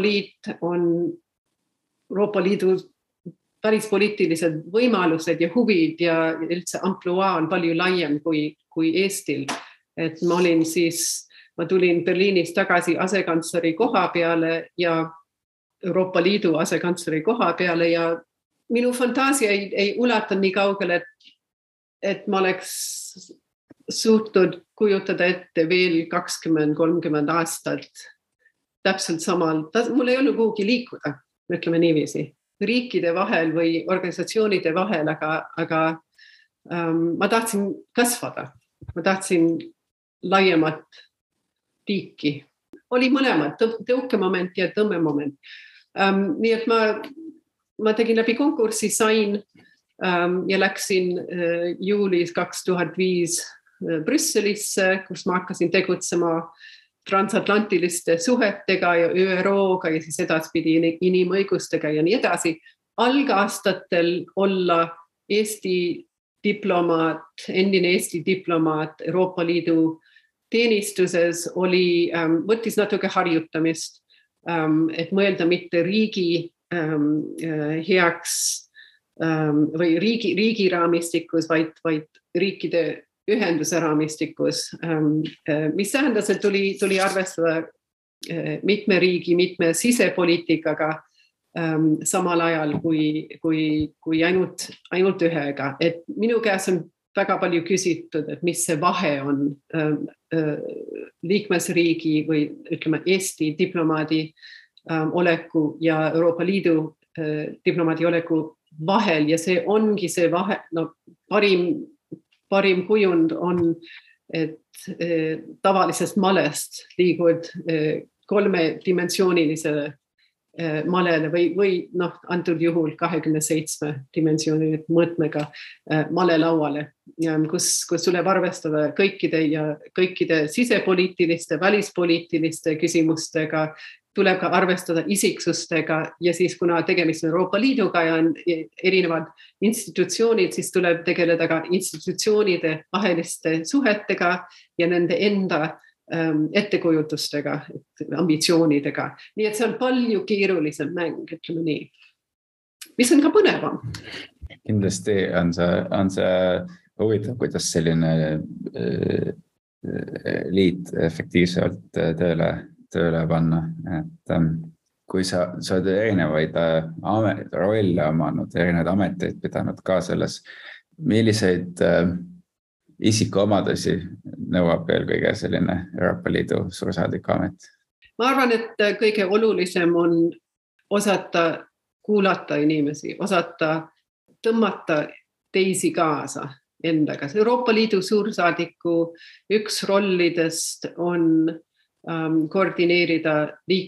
[SPEAKER 1] Liidu päris poliitilised võimalused ja huvid ja üldse ampluaa on palju laiem kui Eestil. Et ma tulin Berliinist tagasi asekantsleri koha peale ja Euroopa Liidu asekantsleri koha peale ja minu fantaasia ei ulata nii kaugele, et ma oleks suutnud kujutada ette veel 20-30 aastat täpselt samal. Mul ei olnud kuhugi liikuda, ütleme niiviisi, riikide vahel või organisatsioonide vahel, aga ma tahtsin kasvada. Ma tahtsin laiemat tiiki. Oli mõlemad, tõukemoment ja tõmmemoment. Nii et ma tegin läbi konkurssi, sain ja läksin juulis 2005 Brüsselisse, kus ma hakkasin tegutsema transatlantiliste suhetega ja ÜRO-ga ja siis edaspidi inimõigustega ja nii edasi. Algaastatel olla Eesti diplomaat, endine Eesti diplomaat Euroopa Liidu teenistuses võttis natuke harjutamist, et mõelda mitte riigi heaks või riigi raamistikus, vaid riikide ühenduse raamistikus, mis tähendas, et tuli arvestada mitme riigi, mitme sisepoliitikaga samal ajal kui ainult ühega. Et minu käes on väga palju küsitud, et mis see vahe on liikmesriigi või ütleme Eesti diplomaadi oleku ja Euroopa Liidu diplomaadi oleku vahel ja see ongi see vahe, parim parim kujund on, et tavalisest malest liigud kolmedimensioonilisele malele või antud juhul 27-dimensioonilise mõõtmega malelauale, kus tuleb arvestada kõikide sisepoliitiliste, välispoliitiliste küsimustega, tuleb ka arvestada isiksustega ja siis kuna tegemist on Euroopa Liiduga ja on erinevad institutsioonid, siis tuleb tegeleda ka institutsioonide vaheliste suhetega ja nende enda ettekujutustega, ambitsioonidega. Nii et see on palju keerulisem mäng, ütleme nii. Mis on ka põnevam.
[SPEAKER 2] Kindlasti on see huvitav, kuidas selline liit efektiivselt tööle panna. Et kui sa oled erinevaid rolle omanud, erinevaid ameteid pidanud ka selles, milliseid isikuomadusi nõuab eelkõige selline Euroopa Liidu suursaadiku amet?
[SPEAKER 1] Ma arvan, et kõige olulisem on osata kuulata inimesi, osata tõmmata teisi kaasa endaga. Euroopa Liidu suursaadiku üks rollidest on koordineerida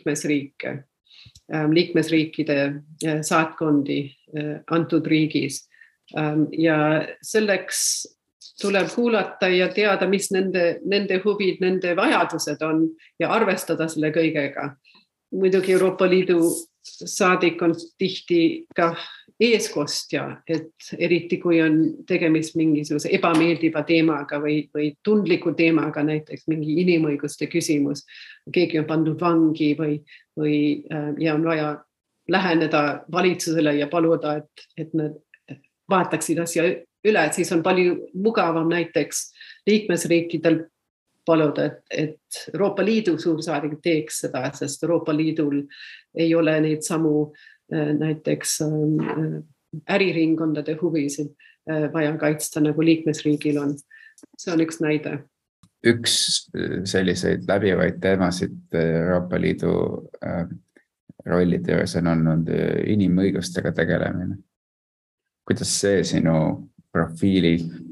[SPEAKER 1] liikmesriikide saatkondi antud riigis. Ja selleks tuleb kuulata ja teada, mis nende huvid, nende vajadused on ja arvestada selle kõigega. Muidugi Euroopa Liidu saadik on tihti ka eeskostja, et eriti kui on tegemist mingisuguse ebameeldiva teemaga või tundliku teemaga, näiteks mingi inimõiguste küsimus, keegi on pandud vangi või on vaja läheneda valitsusele ja paluda, et nad vaataksid asja üle, siis on palju mugavam näiteks liikmesriikidel paluda, et Euroopa Liidu suursaadik teeks seda, sest Euroopa Liidul ei ole neid samu näiteks äriringkondade huvisid vaja kaitsta, nagu liikmesriigil on. See on üks näide.
[SPEAKER 2] Üks selliseid läbivaid teemasid Euroopa Liidu rollide juures on olnud inimõigustega tegelemine. Kuidas see sinu profiili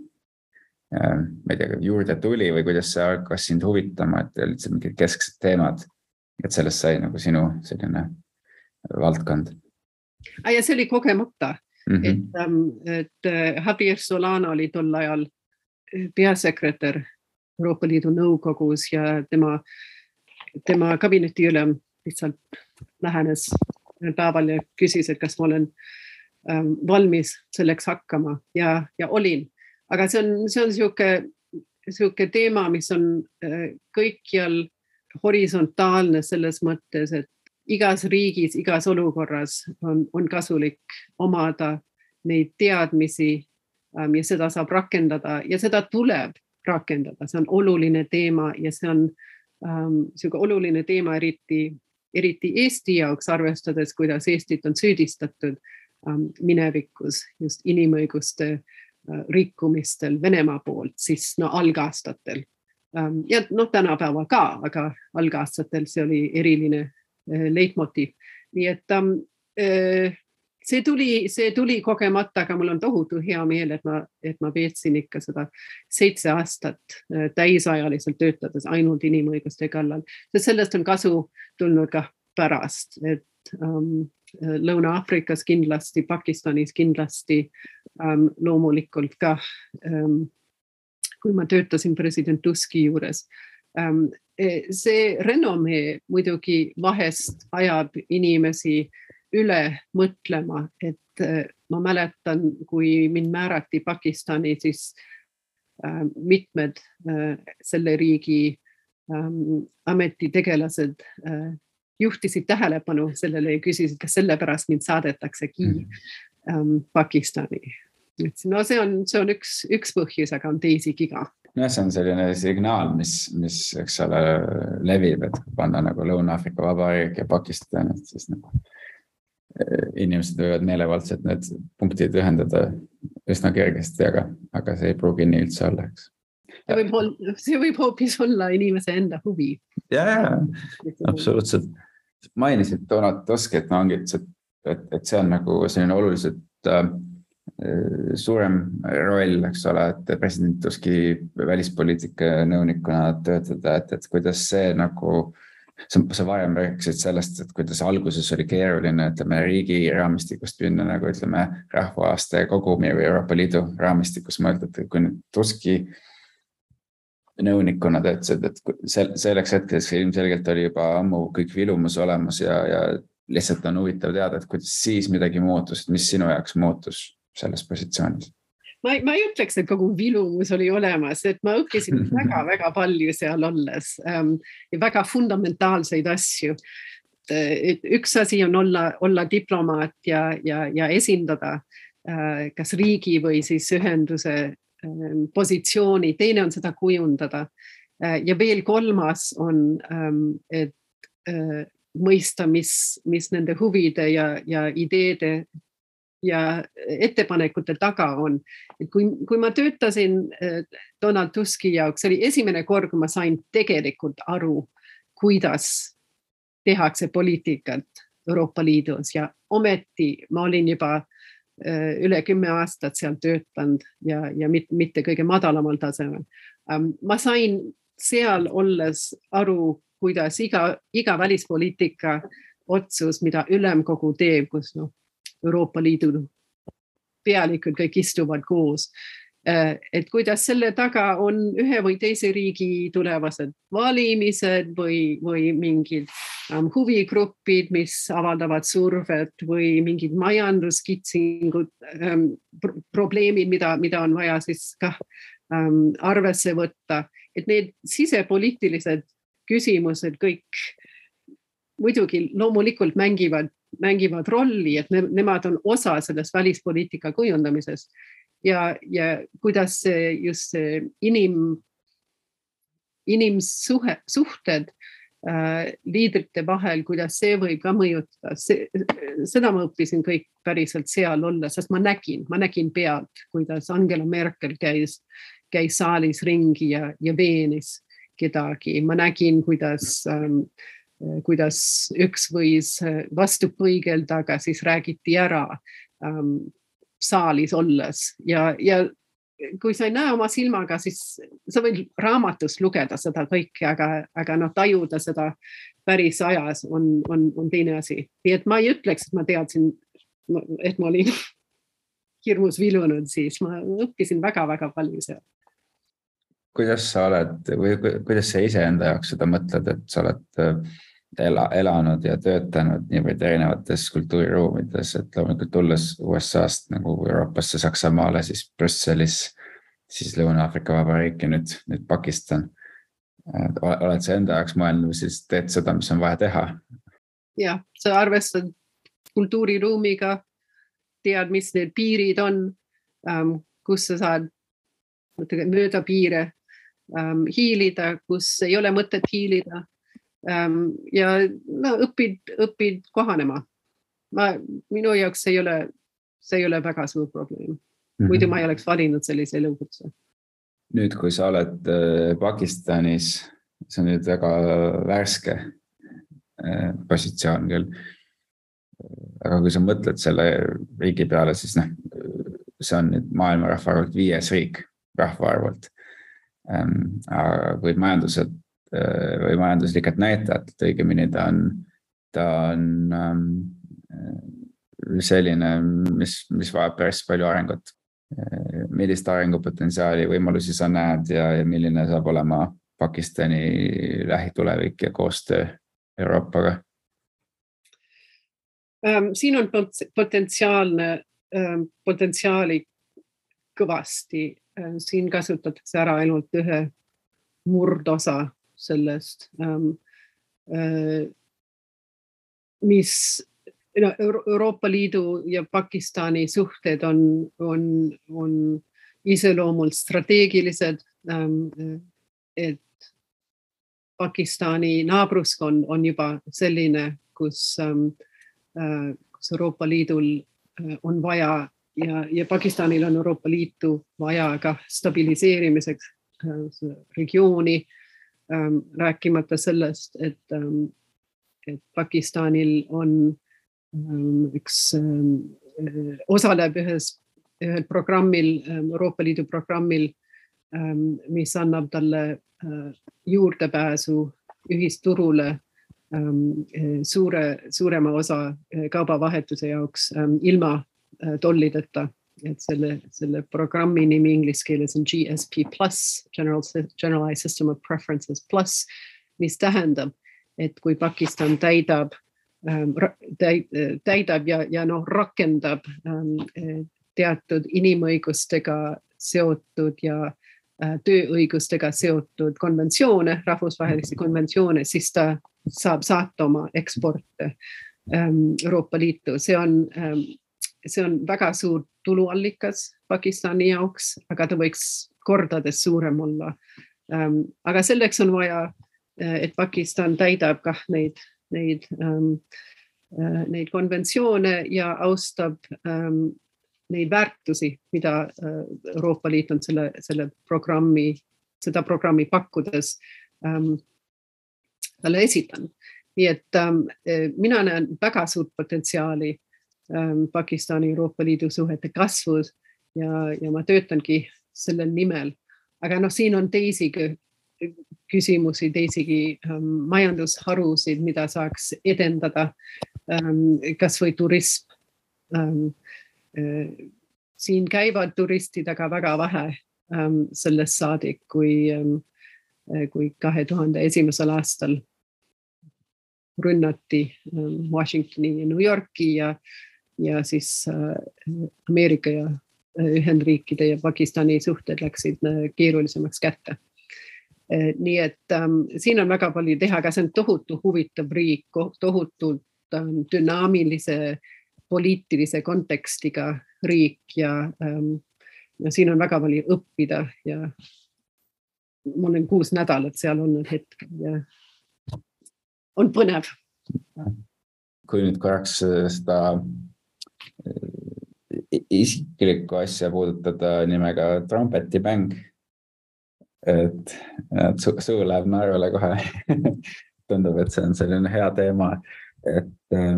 [SPEAKER 2] juurde tuli või kuidas see hakkas sind huvitama, et olid mingid kesksed teemad, et sellest sai nagu sinu selline valdkond?
[SPEAKER 1] Ja see oli kogemata, et Javier Solana oli tol ajal peasekretär Euroopa Liidu nõukogus ja tema kabinetiülem lihtsalt lähenes päeval ja küsis, et kas ma olen valmis selleks hakkama ja olin. Aga see on siuke teema, mis on kõikjal horisontaalne selles mõttes, et igas riigis, igas olukorras on kasulik omada neid teadmisi ja seda saab rakendada ja seda tuleb rakendada. See on oluline teema ja see on siuke oluline teema eriti Eesti jaoks arvestades, kuidas Eestit on süüdistatud minevikus just inimõiguste rikkumistel Venemaa poolt, siis algaastatel. Ja tänapäeval ka, aga algaastatel see oli eriline leitmotiiv. Nii et see tuli kogemata, aga mul on tohutu hea meel, et ma veetsin ikka seda 7 aastat täisajaliselt töötades ainult inimõiguste kallal. Sellest on kasu tulnud ka pärast, et Lõuna-Afrikas kindlasti, Pakistanis kindlasti, loomulikult ka, kui ma töötasin president Tuski juures. See renomee muidugi vahest ajab inimesi üle mõtlema, et ma mäletan, kui mind määrati Pakistani, siis mitmed selle riigi ametitegelased juhtisid tähelepanu sellele ja küsisid, kas sellepärast mind saadetaksegi Pakistani. See on üks põhjus, aga on teisigi ka.
[SPEAKER 2] See on selline signaal, mis eks ole levib, et panna nagu Lõuna-Afrika Vabariik ja Pakistan, et siis nagu inimesed võivad meelevaldselt need punktid ühendada üsna kergesti, aga see ei pruugi nii üldse olla, eks.
[SPEAKER 1] See võib hoopis olla inimese enda huvi.
[SPEAKER 2] Ja, absoluutselt. Mainisid Donald Tusk, et see on nagu selline oluliselt suurem roll, eks ole, et president Tuski välispoliitika nõunikuna töötada, et kuidas see nagu, sa varem rääkisid sellest, et kuidas alguses oli keeruline, ütleme, riigi raamistikust minna nagu, ütleme, rahvaaste kogumi või Euroopa Liidu raamistikus mõelda, et kui nüüd Tuski nõunikuna töötasid, et selleks hetkeks ilmselgelt oli juba ammu kõik vilumus olemas ja lihtsalt on huvitav teada, et kuidas siis midagi muutus, mis sinu jaoks muutus selles positsioonis?
[SPEAKER 1] Ma ei ütleks, et kogu vilumus oli olemas, et ma õppisin väga palju seal olles ja väga fundamentaalseid asju. Üks asi on olla diplomaat ja esindada kas riigi või siis ühenduse positsiooni, teine on seda kujundada. Ja veel kolmas on, et mõista, mis nende huvide ja ideede ja ettepanekute taga on. Et kui ma töötasin Donald Tuski jaoks, see oli esimene kord, kui ma sain tegelikult aru, kuidas tehakse poliitikat Euroopa Liidus ja ometi ma olin juba üle 10 aastat seal töötanud ja mitte kõige madalamal tasemel. Ma sain seal olles aru, kuidas iga välispoliitika otsus, mida ülemkogu teeb, kus Euroopa Liidu pealikud kõik istuvad koos. Et kuidas selle taga on ühe või teise riigi tulevased valimised või mingid huvigrupid, mis avaldavad survet või mingid majanduskitsingud, probleemid, mida on vaja siis ka arvesse võtta. Et need sisepoliitilised küsimused kõik muidugi loomulikult mängivad rolli, et nemad on osa sellest välispoliitika kujundamisest ja kuidas just inimsuhted liidrite vahel, kuidas see võib ka mõjutada. Seda ma õppisin kõik päriselt seal olla, sest ma nägin pealt, kuidas Angela Merkel käis saalis ringi ja veenis kedagi. Ma nägin, kuidas üks võis vastu põigelda, aga siis räägiti ära saalis olles. Ja kui sa ei näe oma silmaga, siis sa võid raamatust lugeda seda kõike, aga tajuda seda päris ajas on teine asi. Nii et ma ei ütleks, et ma teadsin, et ma olin hirmus vilunud, siis ma õppisin väga palju seal.
[SPEAKER 2] Kuidas sa oled või kuidas sa ise enda jaoks seda mõtled, et sa oled elanud ja töötanud niivõrd erinevates kultuuriruumides, et loomulikult tulles USA-st nagu Euroopasse, Saksamaale, siis Brüsselis, siis Lõuna-Aafrika Vabariik ja nüüd Pakistan. Oled sa enda jaoks mõelnud, siis teed seda, mis on vaja teha?
[SPEAKER 1] Ja, sa arvestad kultuuriruumiga, tead, mis need piirid on, kus sa saad mööda piire hiilida, kus ei ole mõtet hiilida. Ja õpid kohanema. Minu jaoks see ei ole väga suur probleem. Muidu ma ei oleks valinud sellise elukutse.
[SPEAKER 2] Nüüd, kui sa oled Pakistanis, see on nüüd väga värske positsioon küll. Aga kui sa mõtled selle riigi peale, siis see on nüüd maailma rahvaarvult 5. riik rahvaarvult. Kuid majanduslikud näitajad, õigemini ta on selline, mis vajab päris palju arengut. Millist arengupotentsiaali võimalusi sa näed ja milline saab olema Pakistani lähitulevik ja koostöö Euroopaga?
[SPEAKER 1] Siin on potentsiaali kõvasti. Siin kasutatakse ära ainult ühe murdosa sellest, mis Euroopa Liidu ja Pakistani suhted on iseloomult strateegilised, et Pakistani naabruskond on juba selline, kus Euroopa Liidul on vaja ja Pakistanil on Euroopa Liitu vaja ka stabiliseerimiseks regiooni, rääkimata sellest, et Pakistanil on osaleb ühes ühel programmil, Euroopa Liidu programmil, mis annab talle juurdepääsu ühisturule suurema osa kaubavahetuse jaoks ilma tollideta. Et selle programmi nimi inglise keeles on GSP+, Generalized System of Preferences Plus, mis tähendab, et kui Pakistan täidab ja rakendab teatud inimõigustega seotud ja tööõigustega seotud konventsioone, rahvusvahelisi konventsioone, siis ta saab saata oma eksporte Euroopa Liitu. See on väga suur tuluallikas Pakistani jaoks, aga ta võiks kordades suurem olla. Aga selleks on vaja, et Pakistan täidab kah neid konventsioone ja austab neid väärtusi, mida Euroopa Liit on seda programmi pakkudes talle esitanud. Nii et mina näen väga suurt potentsiaali Pakistani Euroopa Liidu suhete kasvus ja ma töötangi sellel nimel. Aga siin on teisi küsimusi, teisigi majandusharusid, mida saaks edendada, kas või turism. Siin käivad turistid aga väga vähe sellest saadik, kui 2001. aastal rünnati Washingtoni ja New Yorki ja siis Ameerika ja Ühendriikide ja Pakistani suhted läksid keerulisemaks kätte. Nii et siin on väga palju teha, aga see on tohutu huvitav riik, tohutult dünaamilise poliitilise kontekstiga riik ja siin on väga palju õppida ja ma olen 6 nädalat seal olnud hetkel ja on põnev.
[SPEAKER 2] Kui nüüd korraks seda isiklikku asja puudutada nimega trompetimäng, et suu läheb naerule kohe. Tundub, et see on selline hea teema, et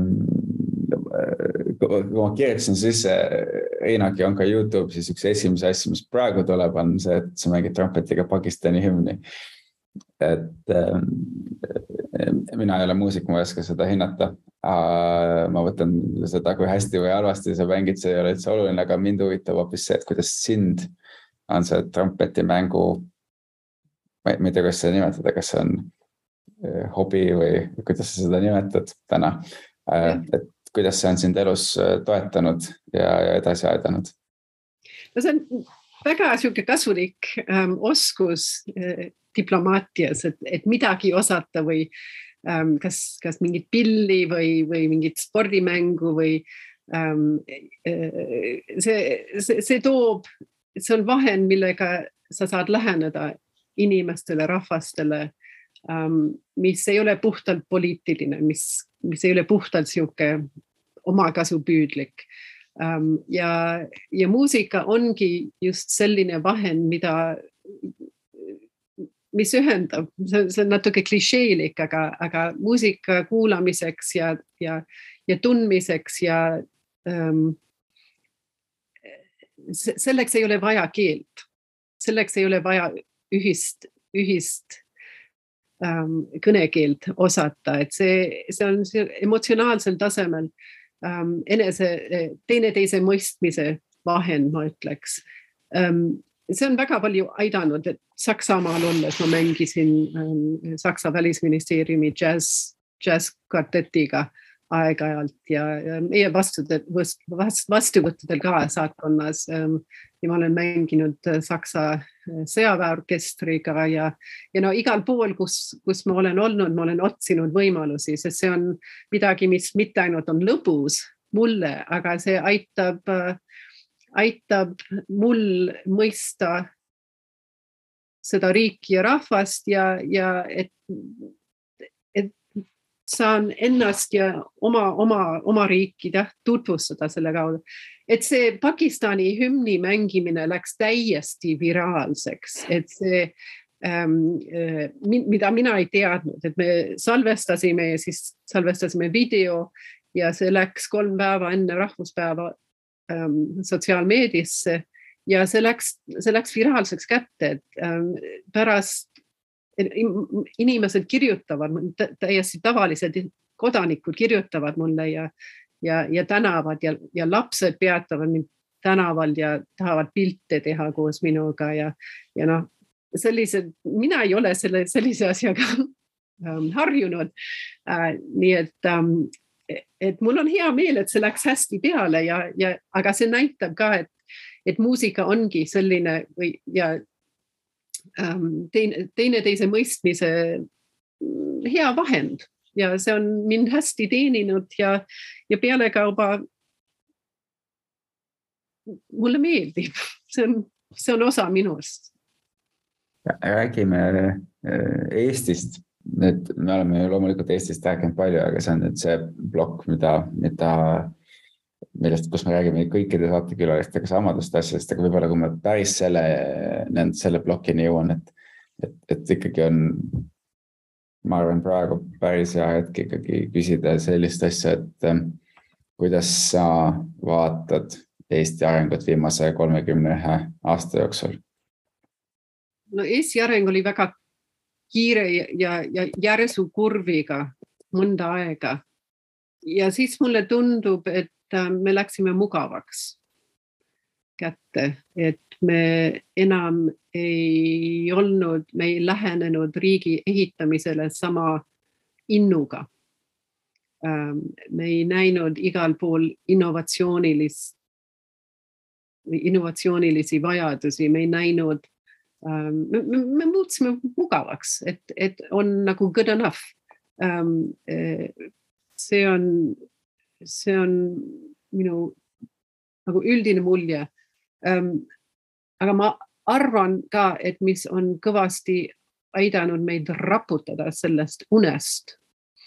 [SPEAKER 2] kui ma kirjutasin sisse Einaki on ka YouTube, siis üks esimese asja, mis praegu tuleb, on see, et sa mängid trompetiga Pakistani hümni. Et mina ei ole muusik, ma ei oska seda hinnata. Ma võtan seda, kui hästi või halvasti sa mängid, see ei ole üldse oluline, aga mind huvitab hoopis see, et kuidas sind on see trompetimängu, ma ei tea, kas seda nimetada, kas see on hobi või kuidas sa seda nimetad täna, et kuidas see on sind elus toetanud ja edasi aidanud?
[SPEAKER 1] No see on väga kasulik oskus diplomaatias, et midagi osata või kas mingit pilli või mingit spordimängu või see on vahend, millega sa saad läheneda inimestele, rahvastele, mis ei ole puhtalt poliitiline, mis ei ole puhtalt siuke omakasupüüdlik. Ja muusika ongi just selline vahend, mis ühendab, see on natuke klišeelik, aga muusika kuulamiseks ja tundmiseks ja selleks ei ole vaja keelt. Selleks ei ole vaja ühist kõnekeelt osata, et see on emotsionaalsel tasemel teineteise mõistmise vahend, ma ütleks. See on väga palju aidanud, et Saksamaal olles ma mängisin Saksa välisministeeriumi jazz-kvartetiga aeg-ajalt ja meie vastuvõttudel ka saatkonnas ja ma olen mänginud Saksa sõjaväeorkestriga ja igal pool, kus ma olen olnud, ma olen otsinud võimalusi, sest see on midagi, mis mitte ainult on lõbus mulle, aga see aitab mul mõista seda riiki ja rahvast ja et saan ennast ja oma riiki tutvustada selle kaudu. Et see Pakistani hümni mängimine läks täiesti viraalseks, et see, mida mina ei teadnud, et me salvestasime video ja see läks 3 päeva enne rahvuspäeva sotsiaalmeediasse ja see läks viraalseks kätte, et pärast inimesed kirjutavad, täiesti tavalised kodanikud kirjutavad mulle ja tänavad ja lapsed peatavad mind tänaval ja tahavad pilte teha koos minuga ja noh, sellised, mina ei ole sellise asjaga harjunud. Nii et mul on hea meel, et see läks hästi peale aga see näitab ka, et muusika ongi selline ja teineteise mõistmise hea vahend ja see on mind hästi teeninud ja pealekauba mulle meeldib. See on osa minust.
[SPEAKER 2] Räägime Eestist. Nüüd me oleme ju loomulikult Eestist rääkinud palju, aga see on nüüd see plokk, millest, kus me räägime kõikide saatekülalistega samadest asjadest, aga võib-olla kui me päris selle plokini jõuan, et ikkagi on, ma arvan, praegu päris hea hetk ikkagi küsida sellist asja, et kuidas sa vaatad Eesti arengut viimase 31 aasta jooksul?
[SPEAKER 1] No Eesti areng oli väga kiire ja järsu kurviga mõnda aega. Ja siis mulle tundub, et me läksime mugavaks kätte, et me enam ei lähenenud riigi ehitamisele sama innuga. Me ei näinud igal pool innovatsioonilisi vajadusi, me ei näinud me muutsime mugavaks, et on nagu good enough. See on minu nagu üldine mulje. Aga ma arvan ka, et mis on kõvasti aidanud meid raputada sellest unest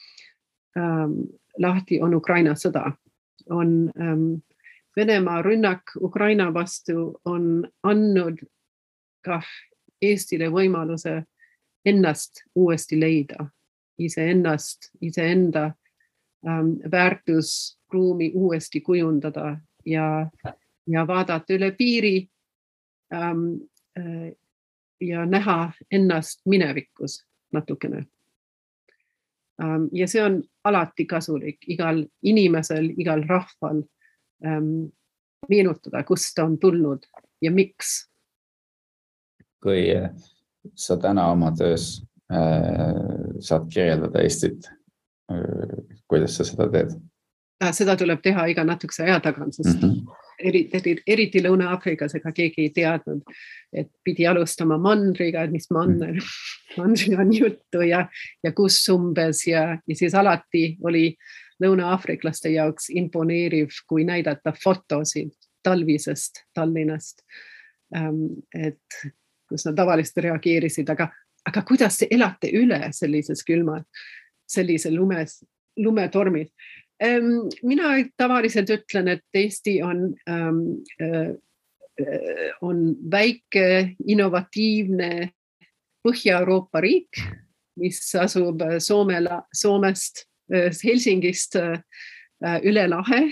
[SPEAKER 1] lahti on Ukraina sõda. On Venemaa rünnak Ukraina vastu on andnud ka Eestile võimaluse ennast uuesti leida, iseenda väärtusruumi uuesti kujundada ja vaadata üle piiri ja näha ennast minevikus natukene. Ja see on alati kasulik igal inimesel, igal rahval meenutada, kust ta on tulnud ja miks.
[SPEAKER 2] Kui sa täna oma töös saad kirjeldada Eestit, kuidas sa seda teed?
[SPEAKER 1] Seda tuleb teha iga natukese aja tagant, sest eriti Lõuna-Aafrikas ega keegi ei teadnud, et pidi alustama mandriga, et mis mandri on juttu ja kus umbes ja siis alati oli lõuna-aafriklaste jaoks imponeeriv, kui näidata fotosid talvisest Tallinnast, et kus nad tavaliselt reageerisid, aga kuidas te elate üle sellises külmas, sellise lumetormis? Mina tavaliselt ütlen, et Eesti on väike, innovatiivne Põhja-Euroopa riik, mis asub Soomest, Helsingist üle lahe.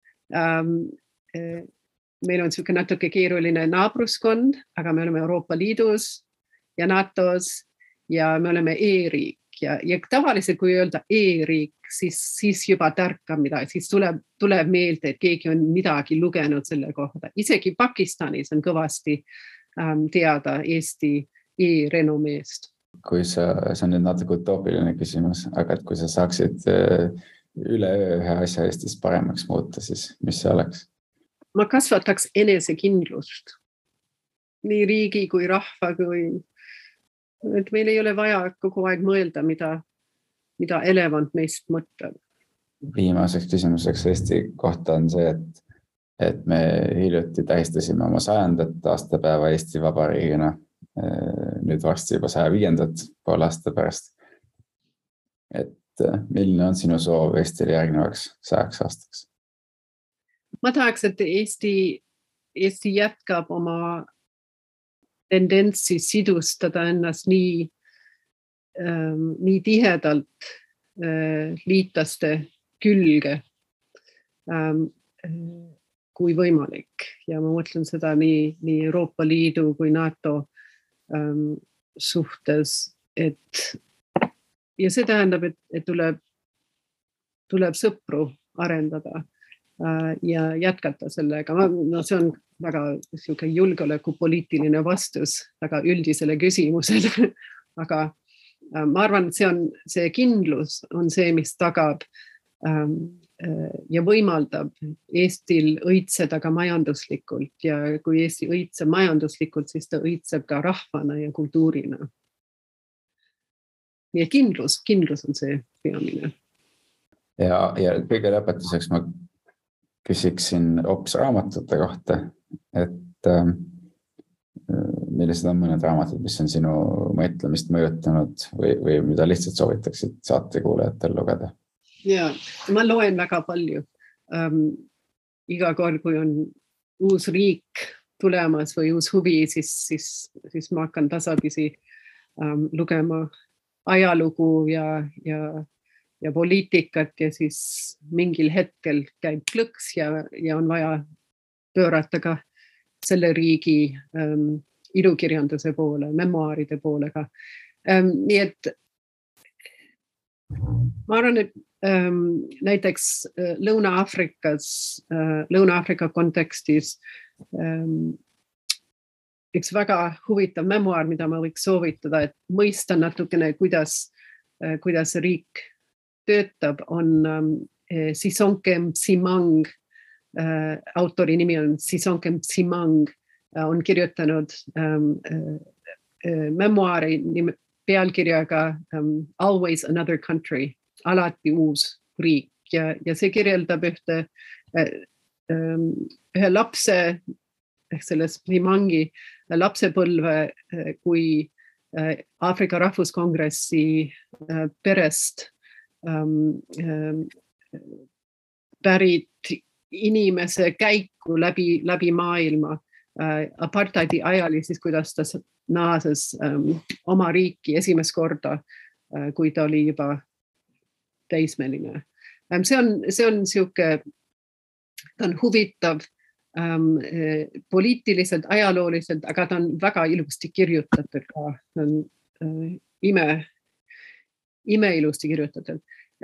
[SPEAKER 1] Meil on selline natuke keeruline naabruskond, aga me oleme Euroopa Liidus ja NATOs ja me oleme e-riik. Ja tavaliselt, kui öelda e-riik, siis juba tärkab midagi, siis tuleb meelde, et keegi on midagi lugenud selle kohta. Isegi Pakistanis on kõvasti teada Eesti e-renomeest.
[SPEAKER 2] Kui see on nüüd natuke utoopiline küsimus, aga et kui sa saaksid üleöö ühe asja Eestis paremaks muuta, siis mis see oleks?
[SPEAKER 1] Ma kasvataks enesekindlust. Nii riigi kui rahva, et meil ei ole vaja kogu aeg mõelda, mida elevant meist mõtleb. Viimaseks
[SPEAKER 2] küsimuseks Eesti kohta on see, et me hiljuti tähistasime oma 100. aastapäeva Eesti Vabariigina, nüüd varsti juba 105. pool aasta pärast. Et milline on sinu soov Eestile järgnevaks 100 aastaks? Ma tahaks, et
[SPEAKER 1] Eesti jätkab oma tendentsi sidustada ennast nii tihedalt liitlaste külge. kui võimalik ja ma mõtlen seda nii Euroopa Liidu kui NATO suhtes, ja see tähendab, et tuleb sõpru arendada ja jätkata sellega. No see on väga julgeolekupoliitiline vastus väga üldisele küsimusele, aga ma arvan, et see kindlus on see, mis tagab ja võimaldab Eestil õitseda ka majanduslikult ja kui Eesti õitseb majanduslikult, siis ta õitseb ka rahvana ja kultuurina. Nii kindlus on see peamine.
[SPEAKER 2] Ja kõige lõpetuseks ma küsiksin hoopis raamatute kohta, et millised on mõned raamatud, mis on sinu mõtlemist mõjutanud või mida lihtsalt soovitaksid saatekuulajatel lugeda?
[SPEAKER 1] Ja, ma loen väga palju. Iga kord, kui on uus riik tulemas või uus huvi, siis ma hakkan tasapisi lugema ajalugu ja poliitikat ja siis mingil hetkel käib klõks ja on vaja pöörata ka selle riigi ilukirjanduse poole, memoaaride poole ka. Nii et ma arvan, et näiteks Lõuna-Aafrika kontekstis üks väga huvitav memoaar, mida ma võiks soovitada, et mõista natukene, kuidas riik töötab, on Sisonke Msimang, autori nimi on Sisonke Msimang, on kirjutanud memoaari pealkirjaga Always Another Country, alati uus riik ja see kirjeldab ühe lapse ehk selles Msimangi lapsepõlve, kui Aafrika Rahvuskongressi perest pärit inimese käiku läbi maailma apartheidi ajal, siis kuidas ta naases oma riiki esimest korda, kui ta oli juba täismeline. See on siuke, ta on huvitav poliitiliselt, ajalooliselt, aga ta on väga ilusti kirjutatud ka. Ta on imeilusti kirjutatud.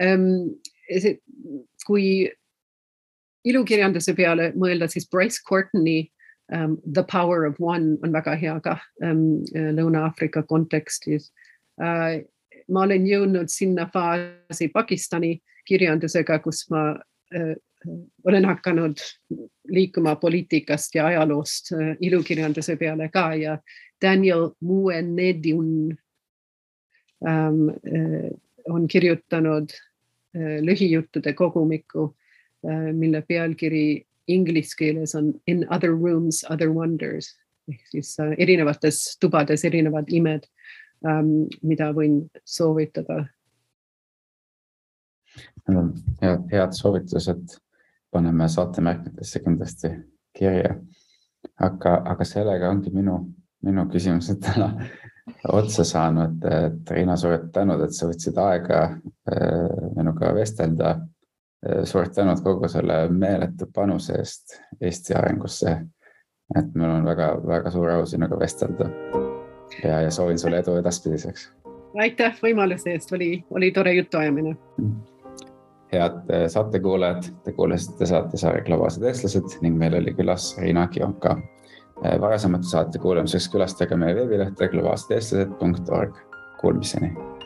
[SPEAKER 1] Kui ilukirjanduse peale mõelda, siis Bryce Courtenay The Power of One on väga hea ka Lõuna-Aafrika kontekstis. Ma olen jõudnud sinna faasi Pakistani kirjandusega, kus ma olen hakanud liikuma poliitikast ja ajaloost ilukirjanduse peale ka ja Daniel Muenedun on kirjutanud lühijuttude kogumiku, mille pealkiri inglise keeles on In Other Rooms, Other Wonders. Ehk siis erinevates tubades erinevad imed, mida võin soovitada.
[SPEAKER 2] Head soovitused paneme saatemärkmetesse kindlasti kirja. Aga sellega ongi minu küsimused täna otsa saanud. Riina, suured tänud, et sa võtsid aega minuga vestelda. Suured tänud kogu selle meeletu panuse eest Eesti arengusse. Et meil on väga, väga suur au sinuga vestelda. Ja soovin sulle edu edaspidiseks.
[SPEAKER 1] Aitäh võimaluse eest, oli tore jutuajamine.
[SPEAKER 2] Head saatekuulajad, te kuulasite saatesarja Globaalsed eestlased ning meil oli külas Riina Kionka. Varasemate saate kuulamiseks külastage meie veebilehte globaalsedeestlased.org. Kuulmiseni!